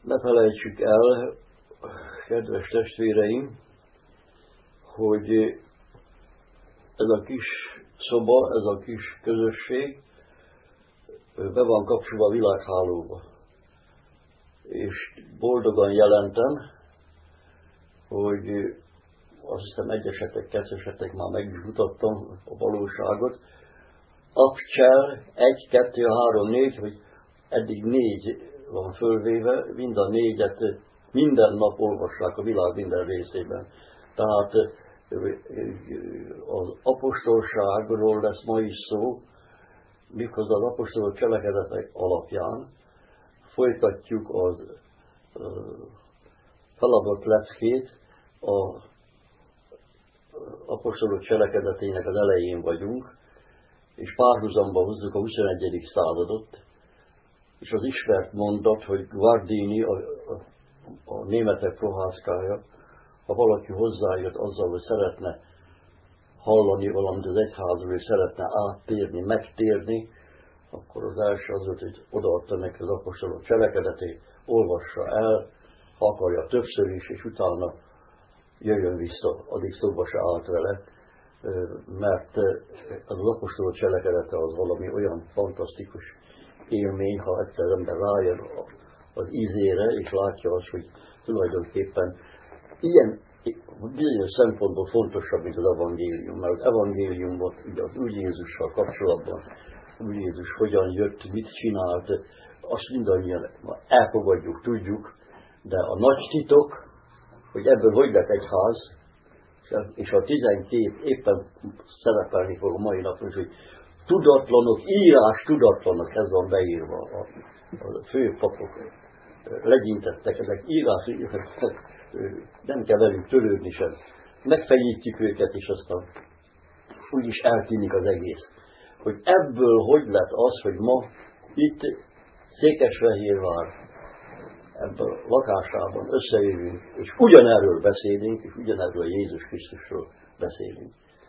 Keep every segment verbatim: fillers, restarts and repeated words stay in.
Ne felejtsük el, kedves testvéreim, hogy ez a kis szoba, ez a kis közösség be van kapcsolva a világhálóba. És boldogan jelentem, hogy azt hiszem egyesetek, kecesetek már meg is mutattam a valóságot. Abcsel egy, kettő, három, négy, hogy eddig négy van fölvéve, mind a négyet minden nap olvassák a világ minden részében. Tehát az apostolságról lesz ma is szó, miközben az apostolok cselekedetek alapján folytatjuk az feladott leckét, az apostolok cselekedetének az elején vagyunk, és párhuzamba hozzuk a huszonegyedik századot, és az ismert mondat, hogy Guardini, a, a, a németek prohászkája, ha valaki hozzájött azzal, hogy szeretne hallani valamit az egyházról, és szeretne áttérni, megtérni, akkor az első az volt, hogy odaadta neki az apostolok cselekedetét, olvassa el, ha akarja többször is, és utána jöjjön vissza, addig szóba se állt vele, mert az az apostolok cselekedete az valami olyan fantasztikus élmény, ha egyszer az ember rájön az ízére, és látja azt, hogy tulajdonképpen ilyen bizonyos szempontból fontosabb, mint az evangélium, mert az evangéliumot ugye az Úr Jézussal kapcsolatban, Úr Jézus hogyan jött, mit csinált, azt mindannyian elfogadjuk, tudjuk, de a nagy titok, hogy ebből hogy lett egy ház, és a tizenkét éppen szerepelni fog a mai napon, hogy tudatlanok, írás tudatlanok, ez van beírva, a, a főpapok legyintettek, ezek írás, nem kell velük törődni sem. Megfenyítjük őket, és aztán úgyis eltűnik az egész. Hogy ebből hogy lett az, hogy ma itt Székesfehérvár ebből a lakásában összejövünk, és ugyanerről beszélünk, és ugyanerről Jézus Krisztusról beszélünk.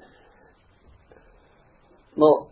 Na,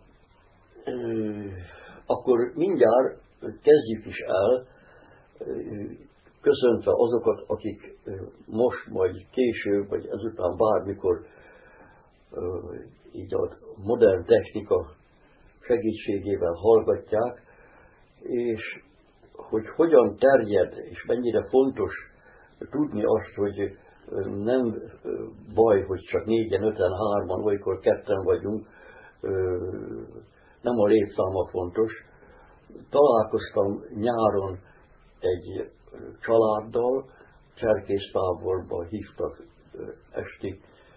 akkor mindjárt kezdjük is el, köszöntve azokat, akik most, vagy később, vagy ezután bármikor így a modern technika segítségével hallgatják, és hogy hogyan terjed, és mennyire fontos tudni azt, hogy nem baj, hogy csak négyen, öten, hárman, olykor ketten vagyunk, nem a létszáma fontos. Találkoztam nyáron egy családdal, cserkésztáborba hívtak esti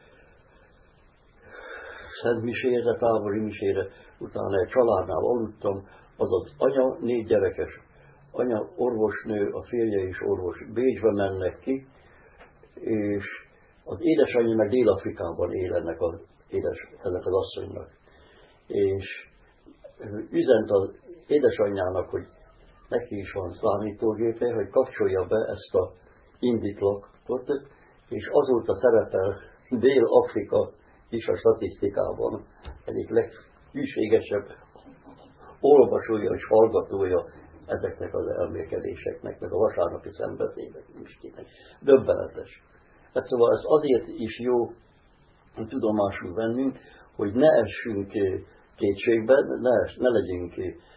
szentmisére, tábori misére, utána egy családnál aludtam, azaz anya, négy gyerekes, anya orvosnő, a férje is orvos, Bécsbe mennek ki, és az édesanyja meg Dél-Afrikában él ennek az, édes, ennek az asszonynak. És üzent az édesanyjának, hogy neki is van számítógépe, hogy kapcsolja be ezt a indítlakot, és azóta szerepel Dél-Afrika is a statisztikában egyik leghűségesebb olvasója és hallgatója ezeknek az elmélkedéseknek, meg a vasárnapi szenvedélynek, Istennek. Döbbenetes. Hát szóval ez azért is jó tudomásul vennünk, hogy ne essünk kétségbe, ne, ne legyünk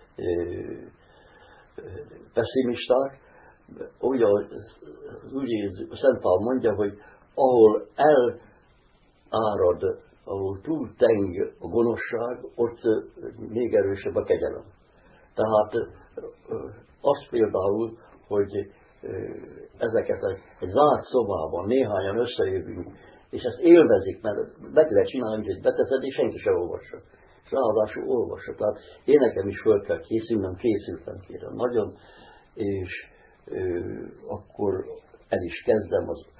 pessimisták. Úgy az Úr Jézus, Szent Pál mondja, hogy ahol elárad, ahol túl teng a gonoszság, ott még erősebb a kegyelem. Tehát az például, hogy ezeket egy zárt szobában néhányan összejövünk, és ezt élvezik, mert meg lehet csinálni, hogy beteszed, és senki sem olvassa. És ráadásul olvassa. Tehát én nekem is föl kell készülnem, készültem kérem nagyon, és ö, akkor el is kezdem. Az.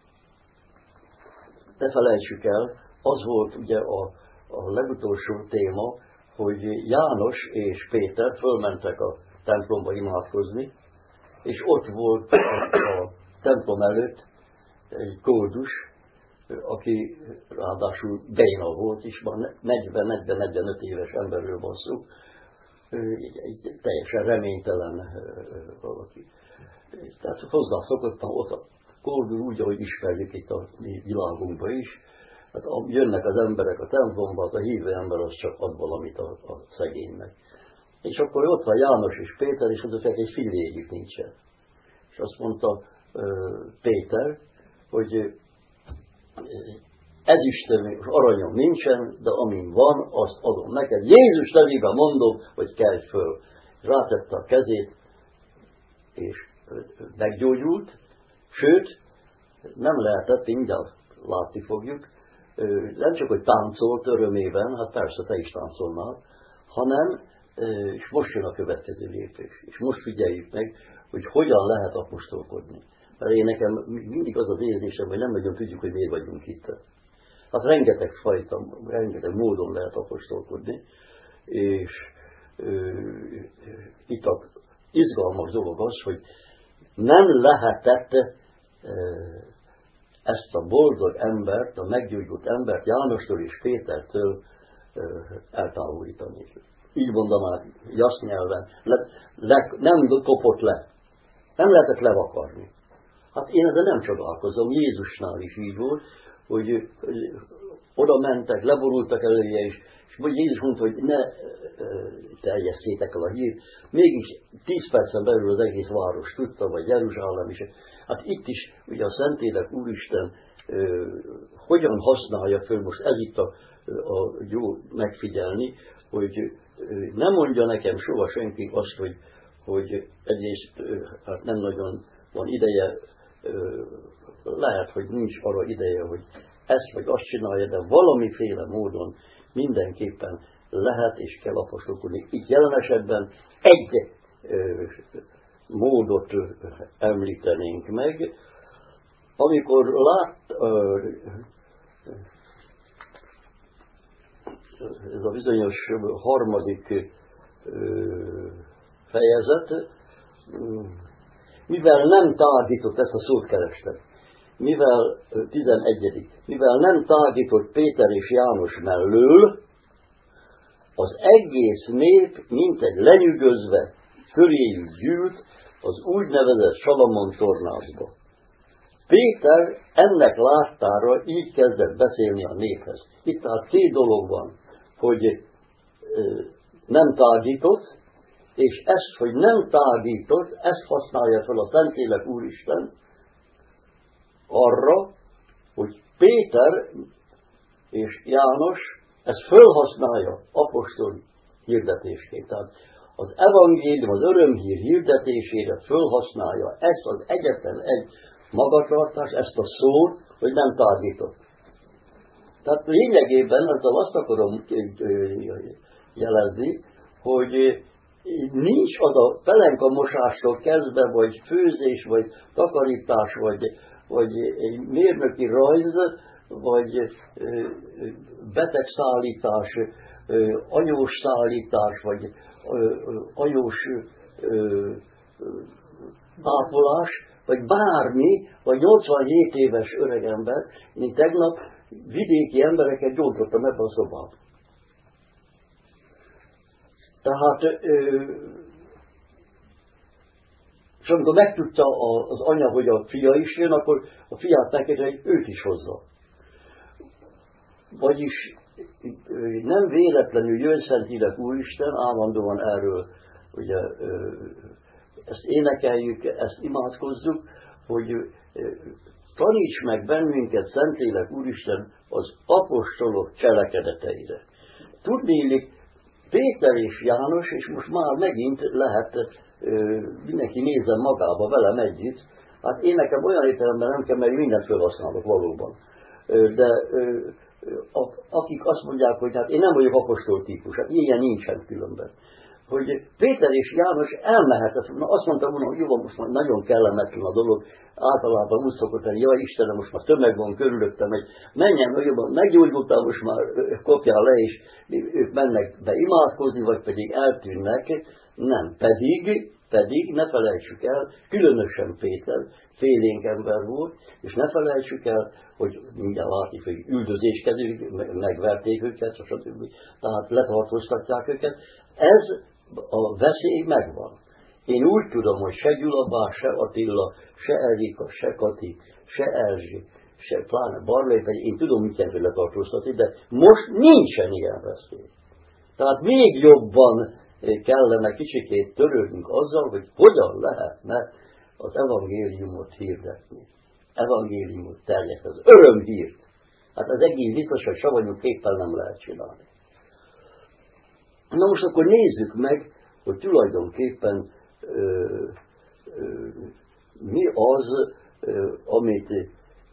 Ne felejtsük el, az volt ugye a, a legutolsó téma, hogy János és Péter fölmentek a templomba imádkozni, és ott volt a, a templom előtt egy koldus, aki ráadásul béna volt is, negyven-negyvenöt éves emberről van szó, egy teljesen reménytelen valaki. Tehát hozzászokottam ott a koldul úgy, ahogy ismerjük itt a mi világunkban is. Hát jönnek az emberek a templomba, az a hívő ember az csak ad valamit a, a szegénynek. És akkor ott van János és Péter, és azoknak egy filléjük nincsen. És azt mondta Péter, hogy ezüstöm és aranyom nincsen, de amin van, azt adom neked. Jézus nevében mondom, hogy kelj föl. Rátette a kezét, és meggyógyult, sőt, nem lehetett, mindjárt látni fogjuk, nem csak, hogy táncolt örömében, hát persze te is táncolnál, hanem, és most jön a következő lépés, és most figyeljük meg, hogy hogyan lehet apostolkodni. Mert én nekem mindig az az érzésem, hogy nem nagyon tudjuk, hogy miért vagyunk itt. Hát rengeteg fajta, rengeteg módon lehet apostolkodni, és ö, itt a izgalmas dolog az, hogy nem lehetett ö, ezt a boldog embert, a meggyógyult embert Jánostól és Pétertől ö, eltávolítani. Így mondanák jasz nyelven, le, le, nem kopott le. Nem lehetett levakarni. Hát én ezzel nem csodálkozom, Jézusnál is így volt, hogy, hogy oda mentek, leborultak elője, és, és Jézus mondta, hogy ne terjesszétek el a hírt. Mégis tíz percen belül az egész város tudta, vagy Jeruzsálem is. Hát itt is ugye a Szentlélek Úristen ö, hogyan használja föl, most ez itt a, a jó megfigyelni, hogy ö, nem mondja nekem soha senki azt, hogy, hogy egyrészt ö, hát nem nagyon van ideje, ö, lehet, hogy nincs arra ideje, hogy ezt vagy azt csinálja, de valamiféle módon mindenképpen lehet és kell apostolkodni. Itt jelen esetben egy ö, módot ö, említenénk meg, amikor lát ö, ez a bizonyos harmadik ö, fejezet, mivel nem tágított, ezt a szót kerestem, mivel tizenegyedik mivel nem tágított Péter és János mellől, az egész nép, mint egy lenyűgözve, köréjük gyűlt az úgynevezett Salamon tornászba. Péter ennek láttára így kezdett beszélni a néphez. Itt tehát két dolog van, hogy nem tágított, és ezt, hogy nem tágított, ezt használja fel a Szentlélek Úristen arra, hogy Péter és János ezt fölhasználja apostoli hirdetésként. Tehát az evangélium, az örömhír hirdetésére fölhasználja ezt az egyetlen egy magatartás, ezt a szót, hogy nem tágított. Tehát lényegében ezzel azt akarom jelezni, hogy nincs az a pelenkamosástól kezdve, vagy főzés, vagy takarítás, vagy, vagy egy mérnöki rajz, vagy betegszállítás, anyós szállítás, vagy anyós ápolás, vagy bármi, vagy nyolcvanhét éves öregember, én tegnap vidéki embereket gyógyítottam ebben a szobában. Tehát, és amikor megtudta az anya, hogy a fia is jön, akkor a fiát megkérdezte, hogy őt is hozza. Vagyis nem véletlenül jön Szentlélek Úristen, állandóan erről ugye, ezt énekeljük, ezt imádkozzuk, hogy taníts meg bennünket, Szentlélek Úristen, az apostolok cselekedeteire. Tudnélik, Péter és János, és most már megint lehet, mindenki nézzen magába velem együtt, hát én nekem olyan értelemben nem kell, mert mindent felhasználok valóban. De akik azt mondják, hogy hát én nem vagyok apostol típus, hát ilyen nincsen különben. Hogy Péter és János elmehetett, na azt mondtam volna, hogy jó, most már nagyon kellemetlen a dolog, általában úgy szokott lenni, jaj Istenem, most már tömeg van körülöttem, hogy menjen, hogy jobban meggyógyultál, most már kopjál le, és ők mennek be imádkozni, vagy pedig eltűnnek. Nem, pedig, pedig ne felejtsük el, különösen Péter, félénk ember volt, és ne felejtsük el, hogy mindjárt látjuk, hogy üldözéskedők, megverték őket, stb. Tehát letartóztatják őket. Ez a veszély megvan. Én úgy tudom, hogy se Gyula bá, se Attila, se Erika, se Kati, se Erzsi, se pláne Barlai, vagy én tudom mindent letartóztatni, de most nincsen ilyen veszély. Tehát még jobban kellene kicsikét törődnünk azzal, hogy hogyan lehetne az evangéliumot hirdetni. Evangéliumot terjeszteni, az örömhírt. Hát az egész biztos, hogy savanyú képpel nem lehet csinálni. Na most akkor nézzük meg, hogy tulajdonképpen ö, ö, mi az, ö, amit ö,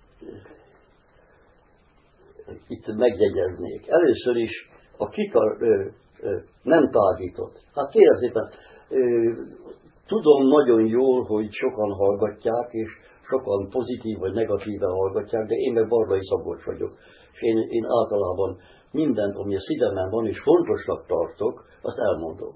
itt megjegyeznék. Először is a kikar, ö, ö, nem tágított. Hát kérem szépen, ö, tudom nagyon jól, hogy sokan hallgatják, és sokan pozitív vagy negatíven hallgatják, de én meg Barlai Szabolcs vagyok. És én, én általában mindent, ami a szívemen van, és fontosnak tartok, azt elmondom.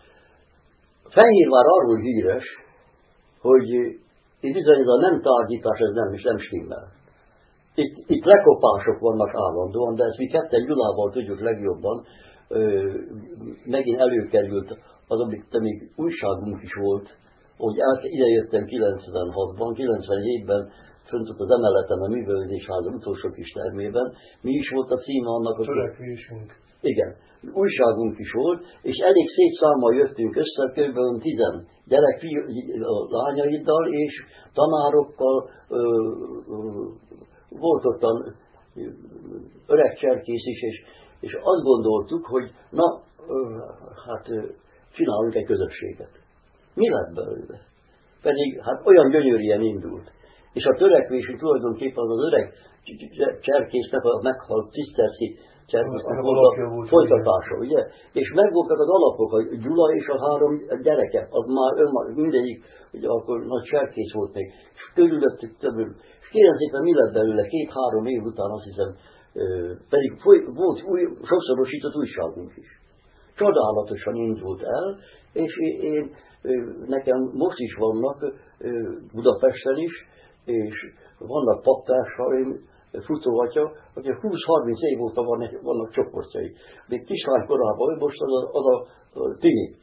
Fehérvár arról híres, hogy itt bizony ez a nem tágítás, ez nem is nem stimmel. Itt, itt lekopások vannak állandóan, de ezt mi ketten Gyulával tudjuk legjobban. Ö, megint előkerült az, amit még újságunk is volt, hogy idejöttem kilencvenhatban, kilencvenhétben, fönt ott az emeleten a művelődésház utolsó kis termében. Mi is volt a címe annak a... Törekvésünk. Igen. Újságunk is volt, és elég szép számmal jöttünk össze, kb. tizen gyerek, fiú, lányaiddal és tanárokkal, ö, ö, volt ottan öreg cserkész is, és, és azt gondoltuk, hogy na, ö, hát ö, csinálunk egy közösséget. Mi lett belőle? Pedig hát olyan gyönyörűen indult. És a törekvésünk tulajdonképpen az öreg cserkésznek a meghalt ciszterszi cserkésznek volt a folytatása, ugye? És megvoltak az alapok, a Gyula és a három gyereke, az már önmag, mindegyik, ugye akkor nagy cserkész volt még, és körülöttük többül. És kérem szépen, mi lett belőle? Két-három év után azt hiszem, pedig volt új, sokszorosított újságunk is. Csodálatosan indult el, és én, nekem most is vannak Budapesten is, és vannak paptársaim, futóatya, hogy húsz-harminc év óta van, vannak csoportjai. Még kislány korában, most az a, az a, a Tini.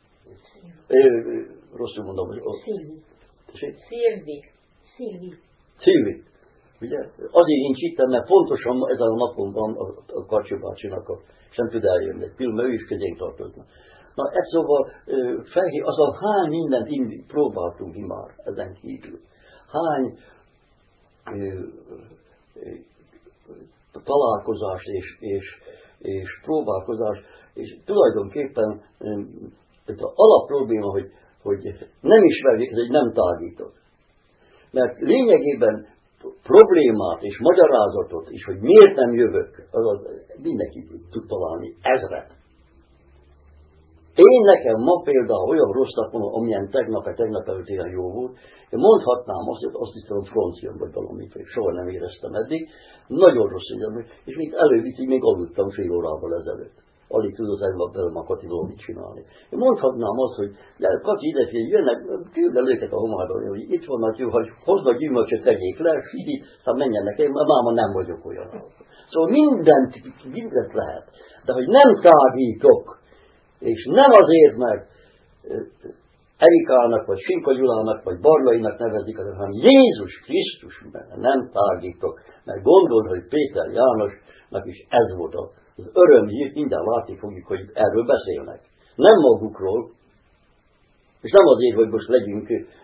Rosszul mondom, hogy... Szilvi. Szilvi. Szilvi. Szilvi. Ugye? Azért nincs itt, mert pontosan ezen a napon van a, a Karcsi bácsinak, a, és nem tud eljönni egy pillanat, ő is közénk tartozna. Na, ez szóval felhív, az a hány mindent indi, próbáltunk mi már ezen kívül. Hány ö, ö, találkozás és, és, és próbálkozás, és tulajdonképpen az alapprobléma, hogy, hogy nem ismeri, ez egy nem tágított. Mert lényegében problémát és magyarázatot is, hogy miért nem jövök, az mindenki tud találni ezret. Én nekem ma például olyan rossz napon, amilyen tegnap, vagy tegnap előtt ilyen jó volt, én mondhatnám azt, hogy azt hiszem, hogy francián vagy valamit, hogy soha nem éreztem eddig. Nagyon rossz ügyem, és még előbb még aludtam fél órával ezelőtt. Alig tudott velem a Katival mit csinálni. Én mondhatnám azt, hogy Kati ide jönnek, küld el őket a homályba, hogy itt vannak jó, hogy hoznak gyümölcsöt, tegyék le, fidi, hát menjenek, én máma nem vagyok olyan. Szóval mindent, mindent lehet. De hogy nem tágítok, és nem azért, mert Erikának, vagy Simka Gyulának, vagy Barlainak nevezik, hanem Jézus Krisztus, nem tágítok. Mert gondold, hogy Péter Jánosnak is ez volt az örömhír, minden látni fogjuk, hogy erről beszélnek. Nem magukról, és nem azért, hogy most legyünk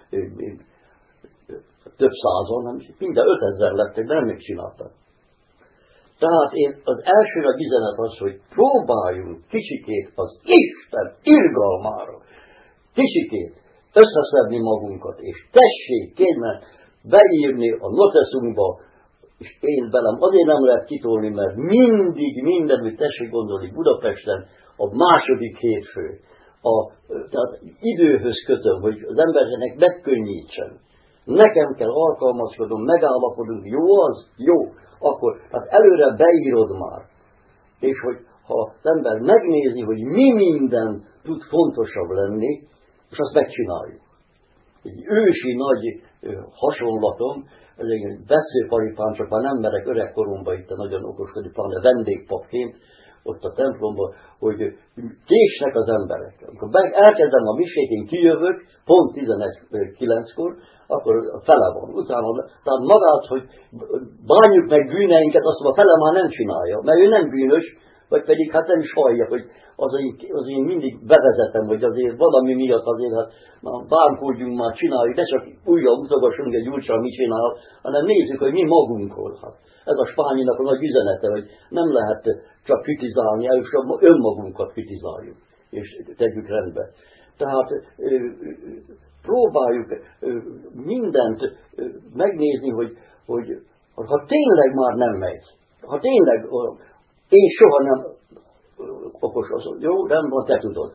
több százan, hanem minden ötezer lettek, de nem még csináltak. Tehát én az első nagy üzenet az, hogy próbáljunk kicsikét az Isten irgalmára, kicsikét összeszedni magunkat, és tessék, kérlek, beírni a noteszunkba, és én velem azért nem lehet kitolni, mert mindig mindenütt tessék gondolni Budapesten a második hétfő. A, tehát időhöz kötöm, hogy az embernek megkönnyítsen. Nekem kell alkalmazkodnom, megállapodunk, jó az? Jó. Akkor hát előre beírod már. És hogy ha az ember megnézi, hogy mi minden tud fontosabb lenni, és azt megcsináljuk. Egy ősi nagy hasonlatom, ez egy veszőparipán, csak már nem merek öregkoromba itt nagyon okoskodni, pláne vendégpapként, ott a templomban, hogy késnek az emberek. Amikor elkezdem a misét, én kijövök, pont tizenegy-kilenckor, akkor a fele van. Utána, tehát magát, hogy bánjuk meg bűneinket, azt a fele már nem csinálja, mert ő nem bűnös, vagy pedig hát nem is hallja, hogy az én, az én mindig bevezetem, hogy azért valami miatt azért, hát bánkodjunk már, csináljuk, de csak újra mutogassunk egy úrcsal, mit csinál, hanem nézzük, hogy mi magunkról. Hát ez a spányinak a nagy üzenete, hogy nem lehet csak kritizálni, először önmagunkat kritizáljuk, és tegyük rendbe. Tehát próbáljuk mindent megnézni, hogy, hogy ha tényleg már nem megy, ha tényleg én soha nem okos az, jó, nem van, te tudod.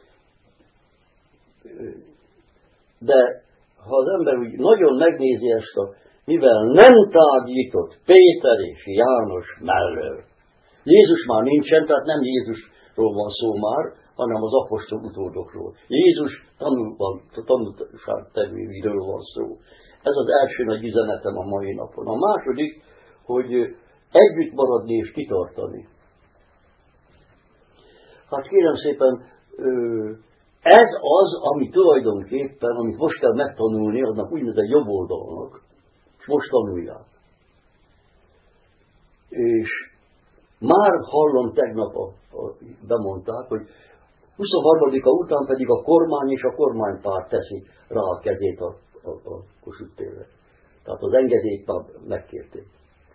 De ha az ember úgy nagyon megnézi ezt a, mivel nem tágított Péter és János mellől. Jézus már nincsen, tehát nem Jézusról van szó már, hanem az apostol utódokról. Jézus tanulságtevőiről van szó. Ez az első nagy üzenetem a mai napon. A második, hogy együtt maradni és kitartani. Hát kérem szépen, ez az, ami tulajdonképpen, amit most kell megtanulni, annak úgynevezett jobb oldalnak, és most tanulják. És már hallom, tegnap a, a, bemondták, hogy huszonharmadika után pedig a kormány és a kormánypárt teszi rá a kezét a, a, a Kossuth térre. Tehát az engedélyt már megkérték.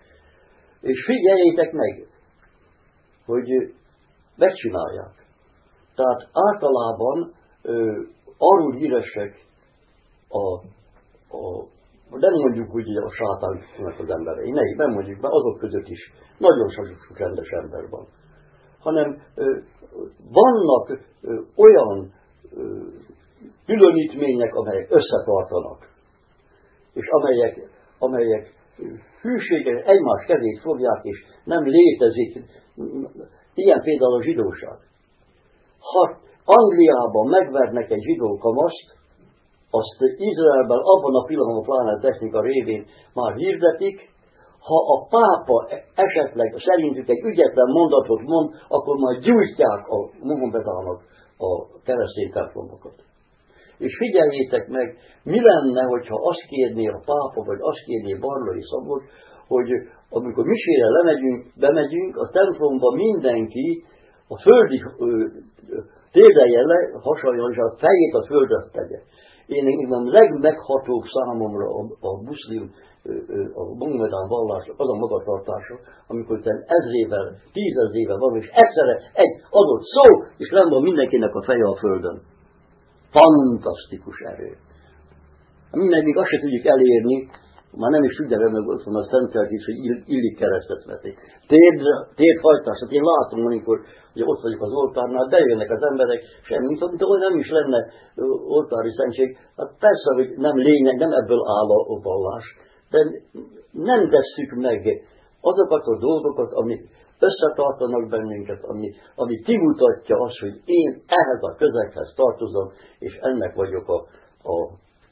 És figyeljétek meg, hogy megcsinálják. Tehát általában ö, arról híresek a, a nem mondjuk úgy, hogy a sátánnak az emberei, ne, nem mondjuk, mert azok között is nagyon sok rendes ember van. Hanem ö, vannak ö, olyan ö, különítmények, amelyek összetartanak, és amelyek, amelyek hűséges, egymás kezét fogják, és nem létezik. Ilyen például a zsidóság. Ha Angliában megvernek egy zsidó kamaszt, azt Izraelben abban a pillanatban, pláne a technika révén már hirdetik, ha a pápa esetleg szerintük egy ügyetlen mondatot mond, akkor majd gyújtják a Mohamedának a keresztény templomokat. És figyeljétek meg, mi lenne, hogyha azt kérné a pápa, vagy azt kérné Barlai Szabolcs, hogy amikor misére lemegyünk, bemegyünk, a templomba mindenki a földi térdeljen le, hasonlóan, és a fejét a földre tegye. Én a legmeghatóbb számomra a, a muszlim, a Mohamedán vallás, az a magatartása, amikor te ezrével, tízezrével van, és egyszerre egy adott szó, és nem van mindenkinek a feje a földön. Fantasztikus erő. Mi meg még azt se tudjuk elérni, már nem is tudja, hogy ott van a Szentelt is, hogy illik keresztet vetni. Térdhajtását én látom, amikor ugye ott vagyok az oltárnál, bejönnek az emberek, semmi, mint ahogy nem is lenne oltári szentség. Hát persze, hogy nem lényeg, nem ebből áll a vallás, de nem tesszük meg azokat a dolgokat, amik összetartanak bennünket, ami, ami kimutatja azt, hogy én ehhez a közeghez tartozom, és ennek vagyok a, a,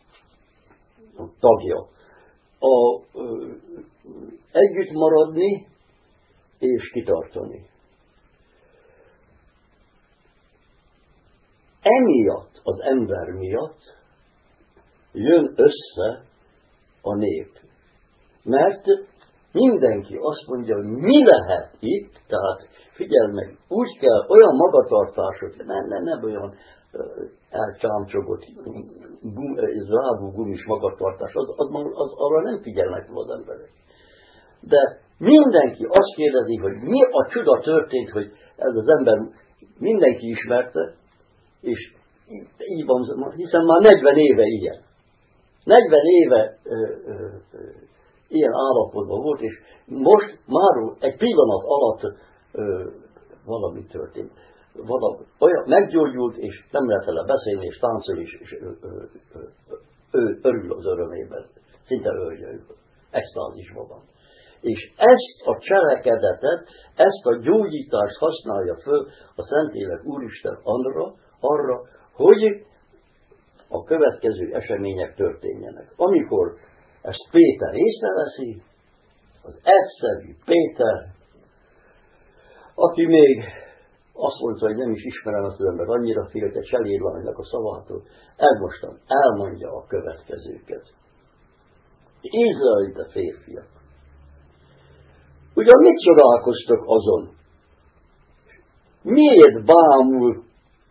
a tagja. A, ö, együtt maradni és kitartani. Emiatt, az ember miatt jön össze a nép. Mert mindenki azt mondja, hogy mi lehet itt, tehát figyelj meg, úgy kell olyan magatartások, nem, nem, nem olyan elcsámcsogott, zrábú gumis magatartás, az, az, az, arra nem figyelnek fel az emberek. De mindenki azt kérdezi, hogy mi a csuda történt, hogy ez az ember mindenki ismerte, és így van, hiszen már negyven éve ilyen. negyven éve ö, ö, ö, ilyen állapotban volt, és most már egy pillanat alatt ö, valami történt. Valami, olyan meggyógyult, és nem lehet vele beszélni, és táncol is, és ő, ő, ő, ő örül az örömében. Szinte örül, extázisban van. És ezt a cselekedetet, ezt a gyógyítást használja föl a Szentlélek Úristen arra, arra, hogy a következő események történjenek. Amikor ezt Péter észreveszi, az egyszerű Péter, aki még azt mondta, hogy nem is ismerem azt az embert, annyira félt egy cselédlánynak a szavától, ez mostan elmondja a következőket. Izraelita férfiak. Ugyan mit csodálkoztok azon? Miért bámultok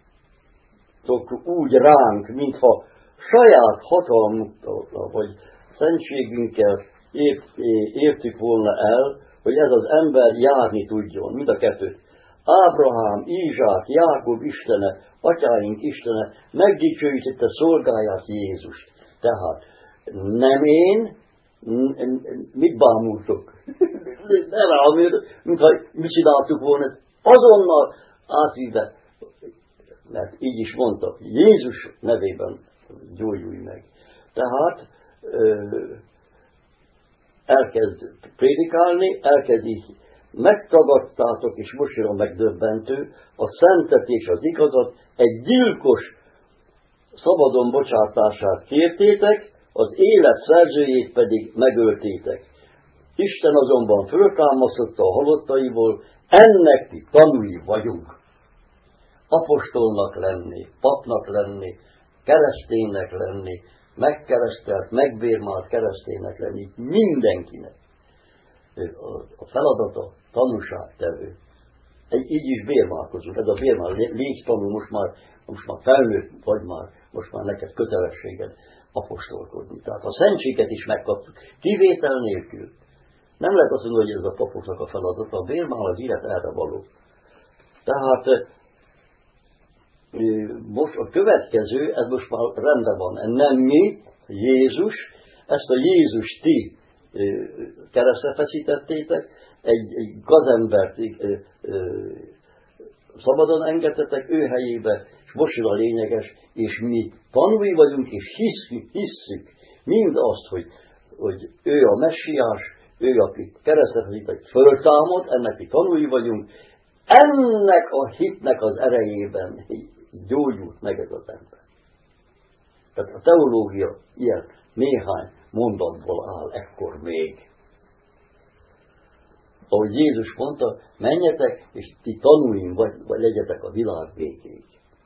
úgy ránk, mintha saját hatalmukkal vagy szentségünkkel ért, értük volna el, hogy ez az ember járni tudjon, mind a kettőt. Ábrahám, Ízsák, Jákob Istene, atyáink Istene megdicsőítette szolgáját Jézust. Tehát nem én, mit bámultok? Nem rám, mintha mit csináltuk volna, azonnal átvíve, mert így is mondta, Jézus nevében gyógyulj meg. Tehát elkezd prédikálni, elkezd így, megtagadtátok, és most jön a megdöbbentő, a szentet és az igazat, egy gyilkos szabadon bocsátását kértétek, az élet szerzőjét pedig megöltétek. Isten azonban föltámasztotta a halottaiból, ennek ti tanúi vagyunk. Apostolnak lenni, papnak lenni, kereszténynek lenni, megkeresztelt, megbérmált kereszténynek lenni, mindenkinek. A feladata tanúságtevő. Így is bérmálkozunk. Ez a bérmál, légy tanú, most már, most már felnőtt vagy már, most már neked kötelességed apostolkodni. Tehát a szentséget is megkaptuk, kivétel nélkül. Nem lehet azt mondani, hogy ez a papoknak a feladata, a bérmál az élet erre való. Tehát most a következő, ez most már rendben van, nem mi, Jézus, ezt a Jézus ti keresztre feszítettétek, egy, egy gazembert szabadon engedtetek ő helyébe, és most jön a lényeges, és mi tanúi vagyunk, és hisszük, hisszük mind azt, hogy, hogy ő a messiás, ő, aki keresztre feszítettek, föltámad, ennek mi tanúi vagyunk, ennek a hitnek az erejében gyógyult meg ez az ember. Tehát a teológia ilyen néhány mondatból áll ekkor még. Ahogy Jézus mondta, menjetek, és ti tanúim vagy, vagy legyetek a világ végéig.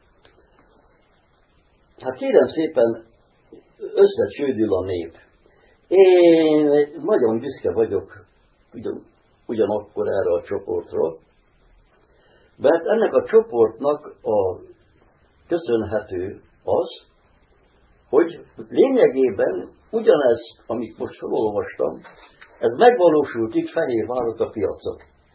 Hát kérem szépen, összecsődül a nép. Én nagyon büszke vagyok ugyan, ugyanakkor erre a csoportra, mert ennek a csoportnak a köszönhető az, hogy lényegében ugyanezt, amit most felolvastam, ez megvalósult itt Fehérvárot a piacon.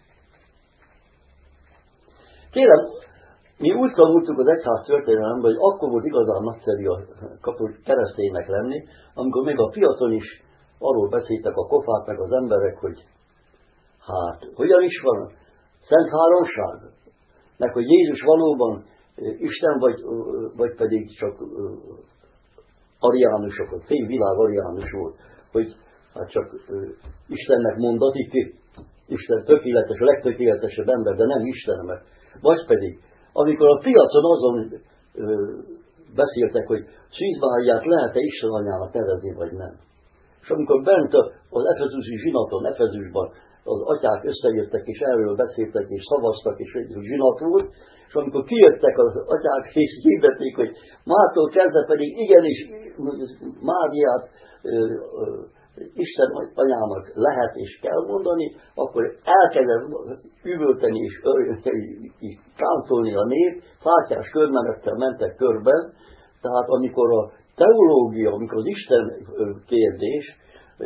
Kérem, mi úgy tanultuk az egyház történelemben, hogy akkor volt igazán nagyszerű a kereszténynek lenni, amikor még a piacon is arról beszéltek a kofák meg az emberek, hogy hát, hogyan is van szent háromság, meg hogy Jézus valóban Isten, vagy, vagy pedig csak ariánusok, a fél világ ariánus volt, hogy hát csak Istennek mondatik ki, Isten tökéletes, a legtökéletesebb ember, de nem Isten, mert vagy pedig, amikor a piacon azon ö, beszéltek, hogy Szűz Máriát lehet-e Isten anyának nevezni, vagy nem. És amikor bent az efezusi zsinaton, Efezusban az atyák összejöttek, és erről beszéltek, és szavaztak, és egy zsinat volt, és amikor kijöttek az atyák, és hirdették, hogy mától kezdve pedig igenis Máriát ö, ö, Isten anyának lehet és kell mondani, akkor elkezdett üvölteni és, és táncolni a nép, fátyás körmenettel mentek körben, tehát amikor a teológia, amikor az Isten kérdés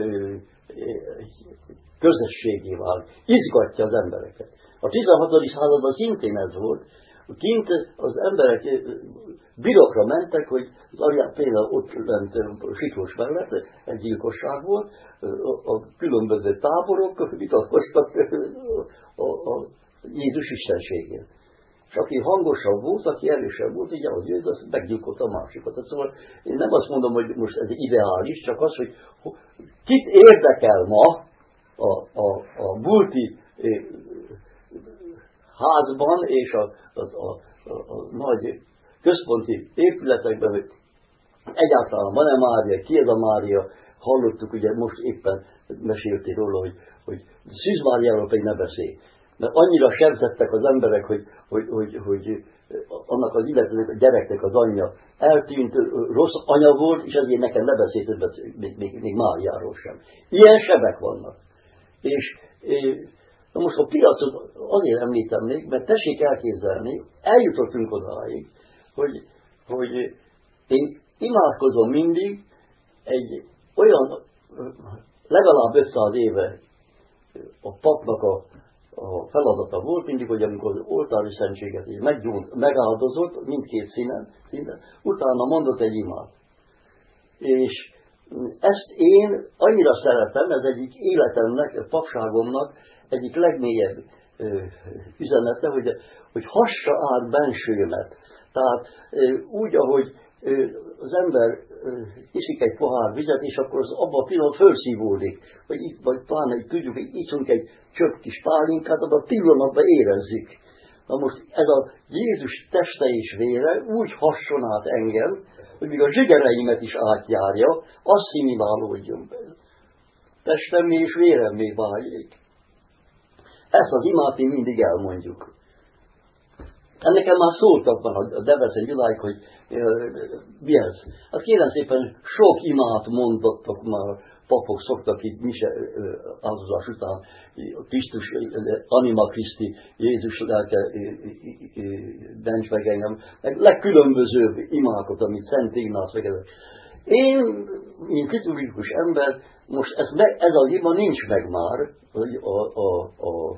közösségé vált, izgatja az embereket. A tizenhatodik században szintén ez volt, kint az emberek birokra mentek, hogy az Arián például ott lent Siklós mellett, egy gyilkosság volt, a különböző táborok vitatkoztak a, a Jézus istenségén. És aki hangosabb volt, aki erősebb volt, ugye az jött, az meggyilkolta a másikat. Szóval én nem azt mondom, hogy most ez ideális, csak az, hogy kit érdekel ma a, a, a multi házban és a, a, a, a, a nagy központi épületekben, hogy egyáltalán van-e Mária, ki ez a Mária, hallottuk, ugye most éppen meséltél róla, hogy, hogy Szűz Máriáról pedig ne beszélj. mert annyira sebzettek az emberek, hogy, hogy, hogy, hogy annak az illetőnek, a gyereknek az anyja eltűnt, rossz anya volt, és ezért nekem ne beszélt többet, még, még, még Máriáról sem. Ilyen sebek vannak. És na most a piacot azért említem még, mert tessék elképzelni, eljutottunk odáig, hogy, hogy én imádkozom mindig egy olyan, legalább ötszáz éve a papnak a, a feladata volt mindig, hogy amikor az oltári szentséget így megáldozott, mindkét színen, színen, utána mondott egy imát. És ezt én annyira szeretem, ez egyik életemnek, papságomnak egyik legmélyebb ö, üzenete, hogy, hogy hassa át bensőmet. Tehát ö, úgy, ahogy ö, az ember ö, iszik egy pohár vizet, és akkor az abban a pillanat felszívódik, vagy, itt, vagy pláne így tudjuk, hogy iszunk egy csöpp kis pálinkát, abban a pillanatban érezzük. Na most ez a Jézus teste és vére úgy hasson át engem, hogy még a zsigereimet is átjárja, asszimilálódjon be. Testemmé és véremmé váljék. Ezt az imát mi mindig elmondjuk. Ennek már szóltak van a Debrecen Gyuláig, hogy uh, mi ez? Hát kérem szépen, sok imát mondottak már, papok szoktak itt mise uh, áldozás után, Krisztus, Anima Christi, Jézus lelke dents meg engem, meg legkülönbözőbb imákat, amit Szent Ignác meg ezek. Én, mint liturgikus ember, most ez, meg, ez az ima nincs meg már, hogy a, a, a, a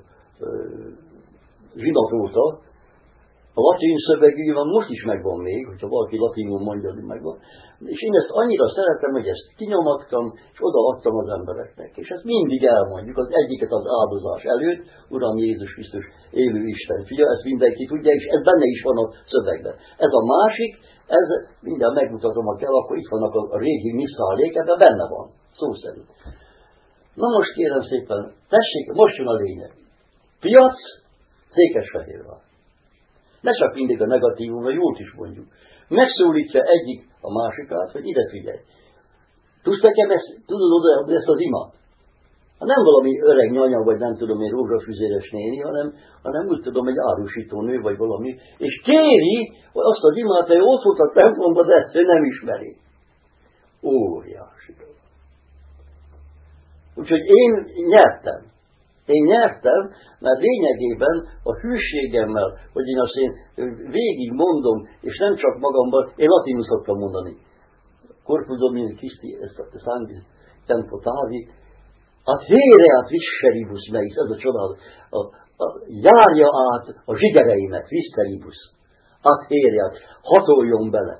zsinat óta. A latin szövegű van, most is megvan még, hogyha valaki latinul mondja, hogy megvan. És én ezt annyira szeretem, hogy ezt kinyomattam, és odaadtam az embereknek. És ezt mindig elmondjuk, az egyiket az áldozás előtt, Uram Jézus Krisztus, élő Isten fia, ezt mindenki tudja, és ez benne is van a szövegben. Ez a másik, ez mindjárt megmutatom, ha kell, akkor itt vannak a régi miszálék, ebben benne van, szó szerint. Na most kérem szépen, tessék, most jön a lényeg. Piac, Székesfehérvár. Ne csak mindig a negatívum, a jót is mondjuk. Megszólítja egyik a másikát, hogy ide figyelj. Tudsz nekem ezt, tudod ezt az imát? Hát nem valami öreg nyanya, vagy nem tudom én rózsafüzéres néni, hanem, hanem úgy tudom, egy árusító nő, vagy valami, és kéri hogy azt az imát, hogy ott volt a templomban, de ezt ő nem ismeri. Óriási. Úgyhogy én nyertem. Én nyertem, mert lényegében a hűségemmel, hogy én azt én végig mondom, és nem csak magamban, én latinul szoktam mondani. Corpus Domini Christi Sanctis Tempotavi, ad hereat visceribus meis, ez a csodálat, a, a, járja át a zsigereimet, visceribus, ad hereat, hatoljon bele.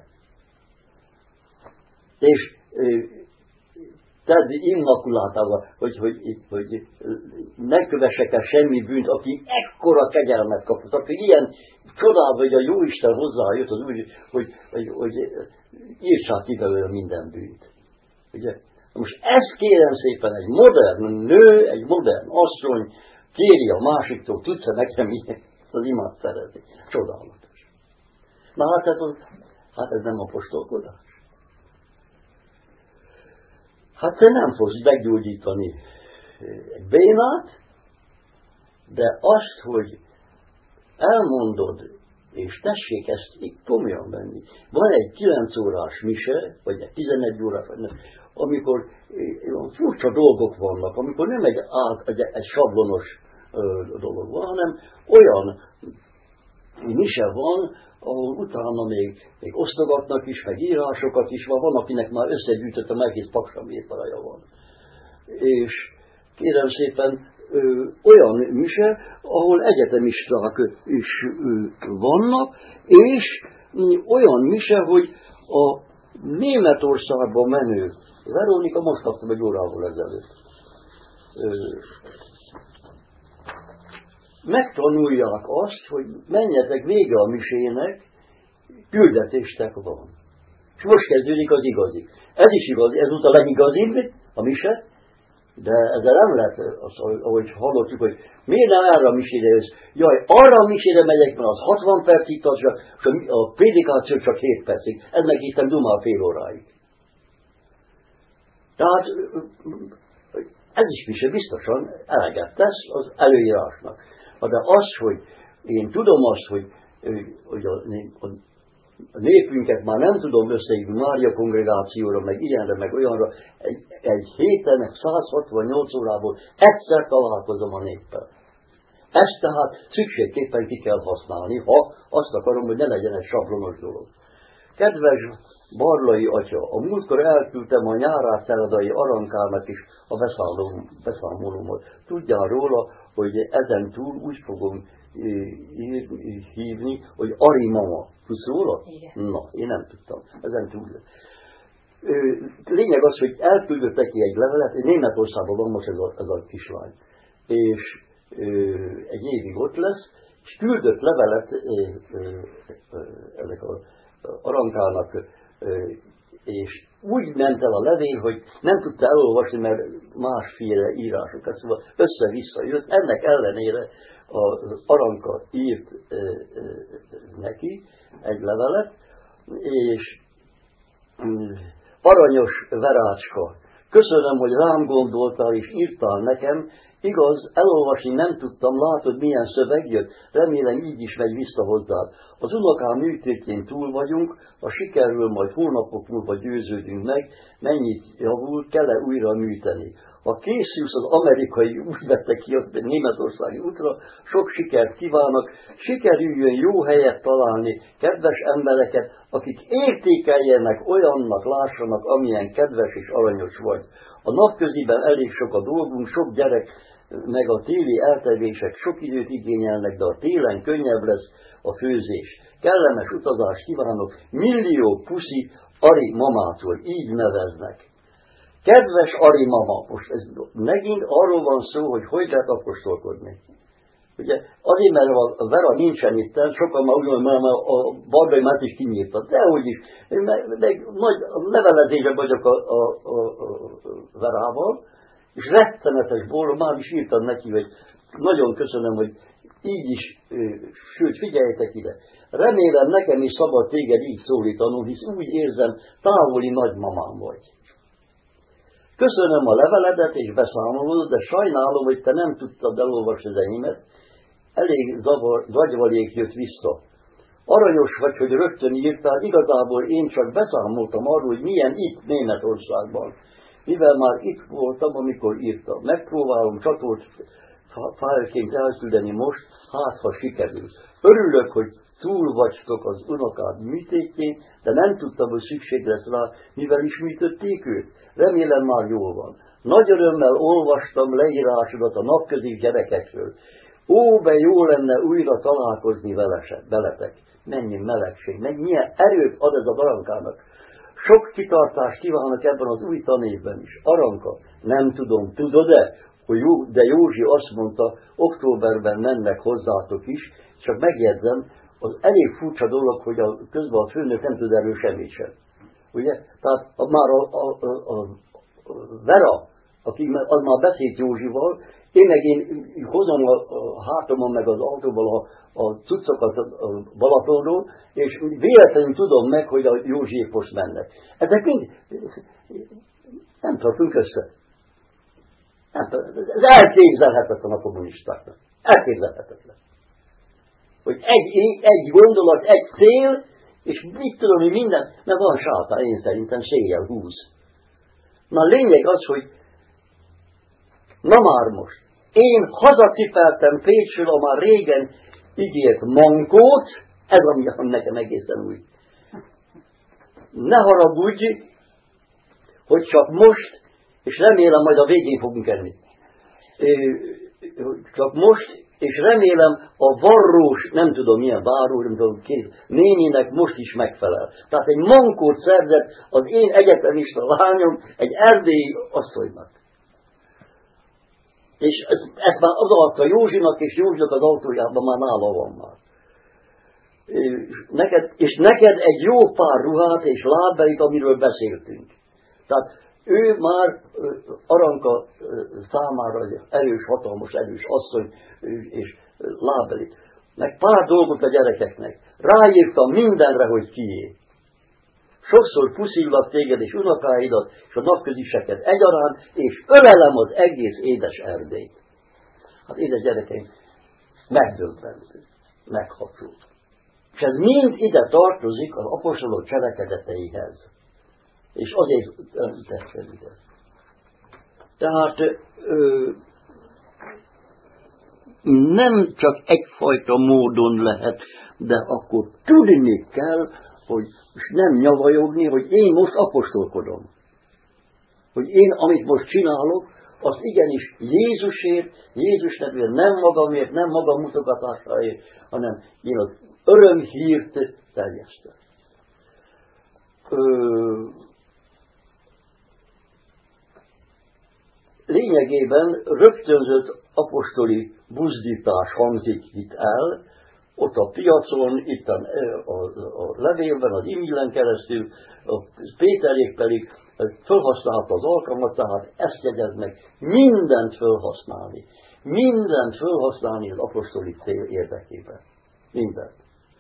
És tedd immakulátával, hogy, hogy, hogy ne kövessek el semmi bűnt, aki ekkora kegyelmet kapott, aki ilyen csodálva, hogy a Jóisten hozzájött, az úgy, hogy, hogy, hogy írtsák ki belőle minden bűnt. Ugye? Most ezt kérem szépen, egy modern nő, egy modern asszony kéri a másiktól, tudsz-e nekem ilyen az imát szeretni? Csodálatos. Na hát ez, hát ez nem apostolkodás. Hát te nem fogsz meggyógyítani egy bénát, de azt, hogy elmondod, és tessék ezt komolyan venni. Van egy kilenc órás mise, vagy egy tizenegy órás, amikor furcsa dolgok vannak, amikor nem egy, át, egy, egy sablonos ö, dolog van, hanem olyan mise van, ahol utána még, még osztogatnak is, meg írásokat is van, van, akinek már összegyűjtöttem, egész paksamétaraja van. És kérem szépen, ö, olyan mise, ahol egyetemisták is ö, vannak, és ö, olyan mise, hogy a Németországba menő, Veronika most kaptam egy órával ezelőtt, ö, megtanulják azt, hogy menjetek vége a misének, küldetéstek van. És most kezdődik az igazi. Ez is igazi, ez volt a legigazibb, a mise, de ezzel nem lehet, az, ahogy hallottuk, hogy miért nem erre a misére jössz? Jaj, arra a misére megyek, mert az hatvan percig tartja, és a prédikáció csak hét percig. Ez meg hittem dumál fél óráig. Tehát ez is mise biztosan eleget tesz az előírásnak. de az, hogy én tudom azt, hogy, hogy a, a, a népünket már nem tudom összehívni Mária kongregációra, meg ilyenre, meg olyanra, egy, egy héten, száz hatvannyolc órából egyszer találkozom a néppel. Ezt tehát szükségképpen ki kell használni, ha azt akarom, hogy ne legyen egy sablonos dolog. Kedves Barlai atya, a múltkor elküldtem a nyárátszeredai Arankárnak is a beszámolómat. Tudjál róla, hogy ezen túl úgy fogom hívni, hogy Ari mama. Tudsz róla? Igen. Na, én nem tudtam. Ezen túl. Lényeg az, hogy elküldött neki egy levelet, Németországban van most ez a, ez a kislány, és egy évig ott lesz, és küldött levelet ezek a Arankának, és úgy ment el a levél, hogy nem tudta elolvasni, mert másféle írásokat, szóval össze-vissza jött. Ennek ellenére az Aranka írt neki egy levelet, és aranyos Verácska, köszönöm, hogy rám gondoltál és írtál nekem. Igaz, elolvasni nem tudtam, látod, milyen szöveg jött, remélem így is megy vissza hozzád. Az unokám műtétjén túl vagyunk, a sikerről majd hónapok múlva győződünk meg, mennyit javul, kell-e újra műteni. Ha készülsz az amerikai, úgy vette ki a németországi útra, sok sikert kívánok, sikerüljön jó helyet találni, kedves embereket, akik értékeljenek, olyannak lássanak, amilyen kedves és aranyos vagy. A napköziben elég sok a dolgunk, sok gyerek, meg a téli eltevések sok időt igényelnek, de a télen könnyebb lesz a főzés. Kellemes utazást kívánok, millió puszi Ari mamától, így neveznek. Kedves Ari mama, most ez megint arról van szó, hogy hogy lehet apostolkodni. Ugye azért, mert a Vera nincsen itt, sokan már úgy mondom, mert a Barbai már is kinyírta, dehogy is. Meg, meg nagy levelezésben vagyok a, a, a, a Verával, és rettenetes boldog, már is írtam neki, hogy nagyon köszönöm, hogy így is, sőt, figyeljetek ide. Remélem nekem is szabad téged így szólítanom, hisz úgy érzem, távoli nagymamám vagy. Köszönöm a leveledet és beszámolódat, de sajnálom, hogy te nem tudtad elolvasni az enyémet. Elég zavar, zagyvalék jött vissza. Aranyos vagy, hogy rögtön írtál, igazából én csak beszámoltam arról, hogy milyen itt Németországban. Mivel már itt voltam, amikor írtam. Megpróbálom csatolt fájlként elküldeni most, hát ha sikerül. Örülök, hogy túl vagytok az unokád műtétjén, de nem tudtam, hogy szükség lesz rá, mivel is műtötték őt. Remélem már jól van. Nagy örömmel olvastam leírásodat a napközi gyerekekről. Ó, be jó lenne újra találkozni velese, veletek. Mennyi melegség, meg milyen erőt ad ez a Arankának. Sok kitartást kívánok ebben az új tanévben is. Aranka, nem tudom, tudod-e, hogy jó, de Józsi azt mondta, októberben mennek hozzátok is, csak megjegyzem, az elég furcsa dolog, hogy a, közben a főnök nem tud erről semmit sem. Ugye? Tehát a, már a, a, a, a Vera, aki az már beszélt Józsival, én meg én hozom a, a hátamon meg az autóval a, a cuccokat a Balatonról, és véletlenül tudom meg, hogy a Józsiék most mennek. Ezek mind nem tartunk össze. Nem, ez elképzelhetetlen a kommunistáknak. Elképzelhetetlen. Hogy egy, egy gondolat, egy cél, és mit tudom, hogy minden, mert van sátán, én szerintem széjjel húz. Na lényeg az, hogy na már most, én hazacipeltem Pécsről a már régen ígért mankót, ez ami nekem egészen új. Ne haragudj, hogy csak most, és remélem majd a végén fogunk enni. Csak most, és remélem a varrós, nem tudom milyen váró, nem tudom, két, néninek most is megfelel. Tehát egy mankót szerzett az én egyetemista lányom egy erdélyi asszonynak. És ezt, ezt már odaadta Józsinak, és Józsinak az autójában már nála van már. És neked, és neked egy jó pár ruhát és lábbelit, amiről beszéltünk. Tehát ő már Aranka számára egy erős, hatalmas, erős asszony és lábbelit. Meg pár dolgot a gyerekeknek. Ráírtam mindenre, hogy kié. Sokszor puszillak téged és unokáidat, és a napköziseket egyaránt, és ölelem az egész édes Erdélyt. Hát édes gyerekeim, megdöbbentő, megható. És ez mind ide tartozik az apostolok cselekedeteihez. És azért tetszett ide. Tehát ö, nem csak egyfajta módon lehet, de akkor tudni kell, hogy nem nyavajogni, hogy én most apostolkodom. Hogy én, amit most csinálok, azt igenis Jézusért, Jézus nevében, nem magamért, nem magam mutogatásáért, hanem én az örömhírt terjesztem. Ö, lényegében rögtönzött apostoli buzdítás hangzik itt el, ott a piacon, itt a, a, a levélben, az e-mailen keresztül, a Péterék pedig felhasználta az alkalmat, tehát ezt jegyeznek, mindent felhasználni. Mindent felhasználni az apostoli cél érdekében. Mindent.